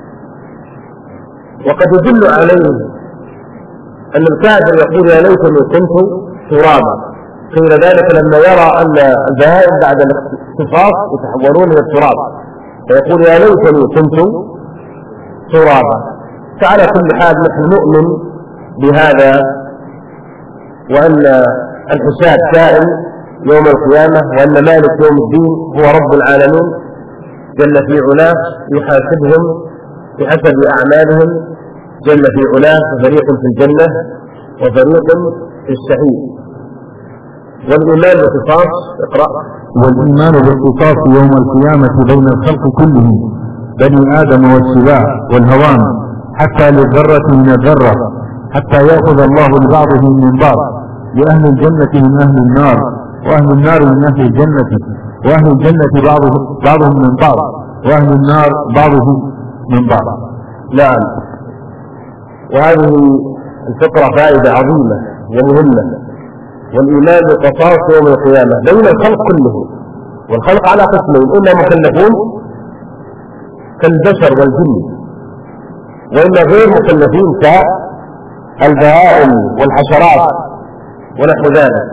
وقد يدل عليه أن الكافر يقول يا ليتني كنت ترابا، قيل ذلك لما يرى أن البهائم بعد الاختصاص يتحولون إلى التراب فيقول يا ليتني كنت ترابا. فعلى كل حال نحن نؤمن بهذا، وأن الحساب كائن يوم القيامة، وأن مالك يوم الدين هو رب العالمين جل في علاه يحاسبهم بحسب أعمالهم جل في علاه، ففريق في الجنة وفريق في السعير. والإيمان بالقصاص اقرأ. والإيمان بالقصاص يوم القيامة بين الخلق كلهم بني آدم والسباع والهوام حتى للذرة من الذرة، حتى يأخذ الله لبعضهم من بعض، لأهل الجنة من أهل النار، وأهل النار من أهل الجنة، وأهل الجنة بعضهم, بعضهم من بعض، وأهل النار بعضهم من بعض. نعم. وهذه الفقرة فائدة عظيمة ومهمة. والإيمان بالقصاص يوم القيامة بين الخلق كله، والخلق على قسمين: إما مكلفون كالبشر والجن، وإما غير مكلفين كالبهائم والحشرات ونحو ذلك.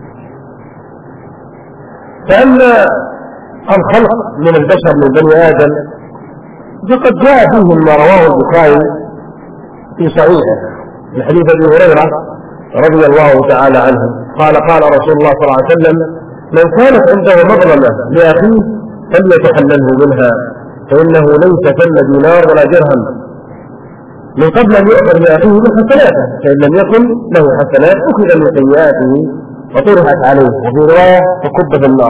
فأما الخلق من البشر من بني آدم فقد جاء فيهم ما رواه البخاري في صحيحه من حديث أبي هريرة رضي الله تعالى عنه قال قال رسول الله صلى الله عليه وسلم: من كانت عنده مظلمة لأخيه فليتحلله منها، فإنه ليس ثم دينار ولا درهم من قبل أن يؤخذ لأخيه من حسناته، فإن لم يكن له حسنات أخذ من سيئاته وطرحت عليه، وفي رواية فكب في النار.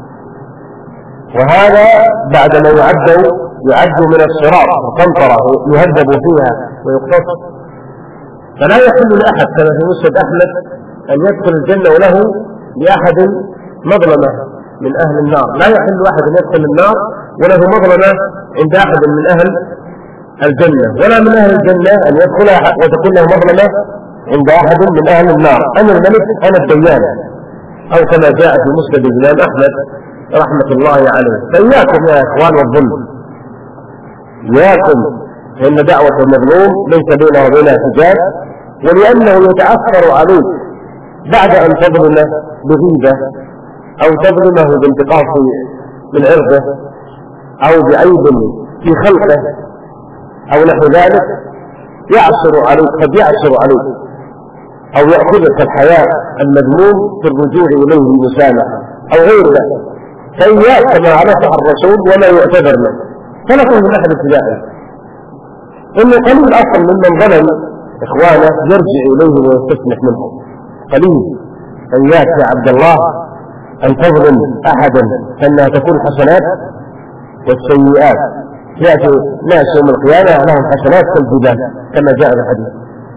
وهذا بعدما يعد يعد من الصراط وقنطرة يهذب فيها ويقتص. فلا يحل لأحد كما في مسند أحمد أن يدخل الجنة وله لأحد مظلمة من أهل النار، لا يحل أحد أن يدخل النار وله مظلمة عند أحد من أهل الجنة، ولا من أهل الجنة أن يدخل أحد وتكون له مظلمة عند أحد من أهل النار. أنا الملك أنا الديان، أو كما جاء في مسند الإمام أحمد رحمة الله عليه. فإياكم يا إخوان والظلم، إياكم، فإن دعوة المظلوم ليس بينه وبينها حجاب، ولأنه يتعثر عليك بعد أن تظلم بغيبة أو تظلمه بانتقاص من عرضه أو بعيب في خلقه أو نحو ذلك، يعصر عليك، قد يعصر عليك أو يأخذك الحياء المذموم في الرجوع إليه بمسامحة أو غير ذلك، فإياك كما عرفه الرسول ولا يعتذر له، فلا تكون من أحد ابتدائه. إنه قليل أصلا ممن ظلم إخوانه يرجع إليه ويستسمح منهم، قليل. إياك يا عبد الله أن تظلم أحدا، فإنها تكون حسنات والسيئات. يأتي ناس يوم القيامة لهم حسنات كالجبال كما جاء في الحديث،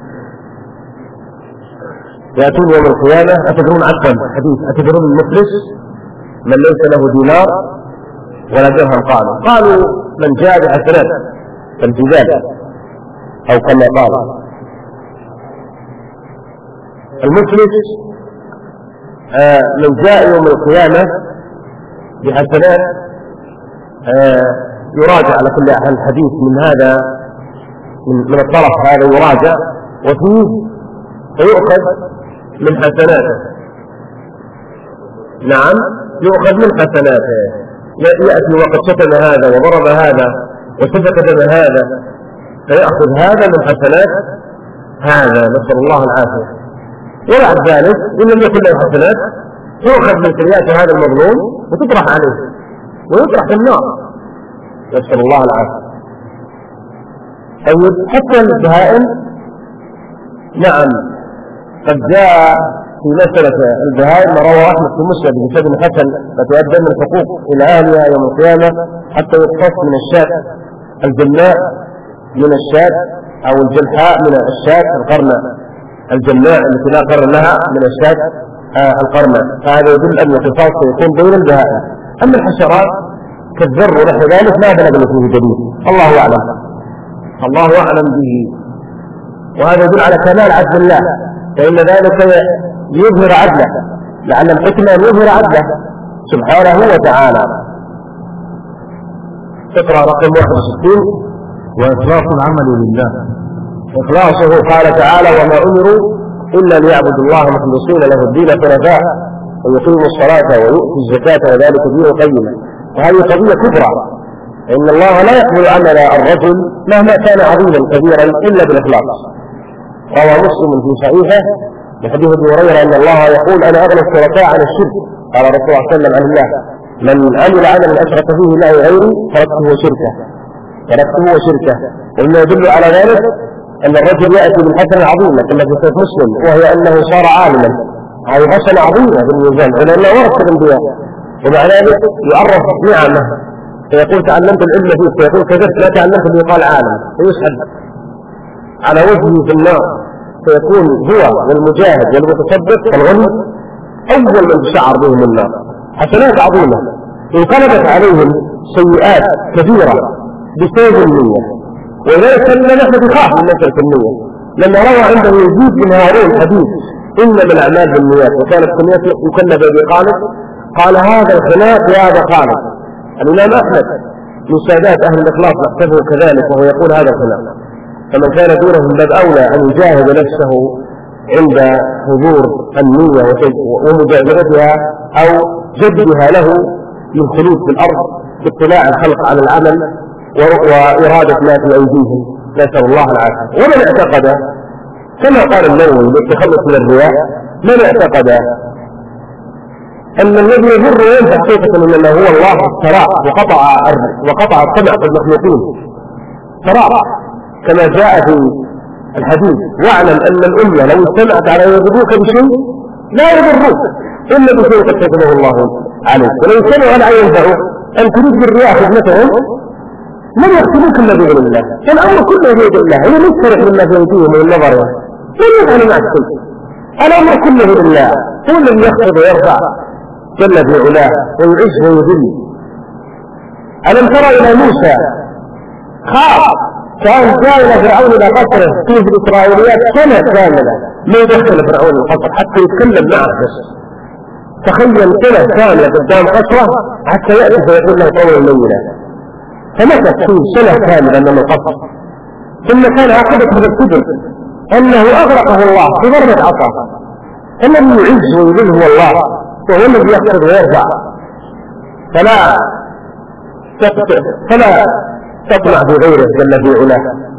يأتون يوم القيامة. أتدرون عفوا حديث، أتدرون المفلس من ليس له دينار ولا درهم؟ قالوا قالوا من جاء بحسنات كالجبال أو كما قال. المفلس آه من جاء يوم القيامة بحسنات آه يراجع على كل أهل الحديث من هذا من الطرف هذا يراجع وفيه فيؤخذ من حسناته. نعم يؤخذ من حسناته، يأتي وقد شتم هذا وضرب هذا وسفك دم هذا، فيأخذ هذا من حسنات هذا، نسأل الله العافية. وبعد ذلك إن لم يكن له حسنات يؤخذ من سيئات هذا المظلوم وتطرح عليه ويطرح في النار، نسأل الله العافية. طيب حتى البهائم، نعم قد جاء في مسألة البهائم ما روى أحمد في مسند بسند حسن فتؤدى من الحقوق إلى أهلها يوم القيامة حتى يقتص من الشاة الجماء من الشاة أو الجلحاء من الشاة القرنة، الجماء التي لا قرن لها من الشاة آه القرنة، فهذا يدل أن القصاص سيكون بين البهائم. أما الحشرات كالذر ونحو ذلك ما بلغنا فيه دليل، الله أعلم، الله أعلم به. وهذا يدل على كمال عدل الله، فإن ذلك يظهر عدله، لعل الحكمة أن يظهر عدله سبحانه وتعالى. تقرأ رقم واحد وستين. وإخلاص العمل لله. إخلاصه قال تعالى وما أمروا إلا ليعبدوا الله مخلصين له الدين حنفاء ويقيموا الصلاة ويؤتوا الزكاة وذلك دين قيم. وهذه قضية كبرى، إن الله لا يقبل عمل الرجل مهما كان عظيما كبيرا إلا بالإخلاص. روى مسلم في صحيحه بحديث ابي هريره ان الله يقول انا اغنى الشركاء عن الشرك، قال الرسول صلى الله عليه وسلم عن الله من عمل عملا اشرك فيه الله غيري تركته وشركه تركته وشركه. ومما يدل على ذلك ان الرجل ياتي بالحسنه العظيمه كما في صحيح مسلم، وهي انه صار عالما، هذه حسنه عظيمه بالميزان لانه ورث الانبياء، ومع ذلك يعرف نعمه فيقول تعلمت العلم فيه، فيقول كذبت لا تعلمت به قال عالم، فيسحب على وجهه في النار، فيكون هو والمجاهد والمتصدق الغني أول من تشعر بهم النار. حسنات عظيمة انقلبت عليهم سيئات كثيرة بسبب النية، ولذلك نحن بخاف من مسألة النية، لما روى عنده يزيد بن هارون حديث إنما الأعمال بالنيات، وكانت النية مكلفة بخالد، قال هذا الخلاف يا هذا خالد. الإمام أحمد من سادات أهل الإخلاص نحسبه كذلك وهو يقول هذا الخلاف، فمن كان دونه من باب أولى أن يجاهد نفسه عند حضور النية ومجاهدتها أو جدها له من خلود في الأرض باطلاع الخلق على العمل وإرادة ما في أيديهم، نسأل الله العافية. ومن اعتقد كما قال النووي بالتخلص من الرياء، من اعتقد أن الذي يضر وينفع حقيقة إنما هو الله الصراع وقطع وقطع الطمع في المخلوقين صراع كما جاء في الحديث واعلم أن الأمة لو اجتمعت على يضروك بشيء لا يضروك إلا بشيء قد كتبه الله عليك، ولو اجتمعوا على أن ينفعوك أن تريد بالرياء خدمتهم لن يقتلوك إلا بإذن الله، فالأمر كله بيد الله، هي مسترح مما في أيديهم من النظر لن يفعل معك شيء، الأمر كله لله، هو الذي يخفض ويرفع جل في علاه ويعز ويذل. ألم ترى إلى موسى خاف كان جاء إلى فرعون إلى قصره فيه الإسرائيليات سنة كاملة ما يدخل فرعون القصر حتى يتكلم معه بس، تخيل سنة كاملة قدام قصره حتى يأتي فيقول له قولا لينا، فمكث فيه سنة كاملة أمام القصر، ثم كان عاقبة هذا الكذب أنه أغرقه الله بضربة عصا. الذي يعز ويذل هو الله، وهو الذي يخفض ويرفع، فلا فلا تطمع في غيره جل في علاه،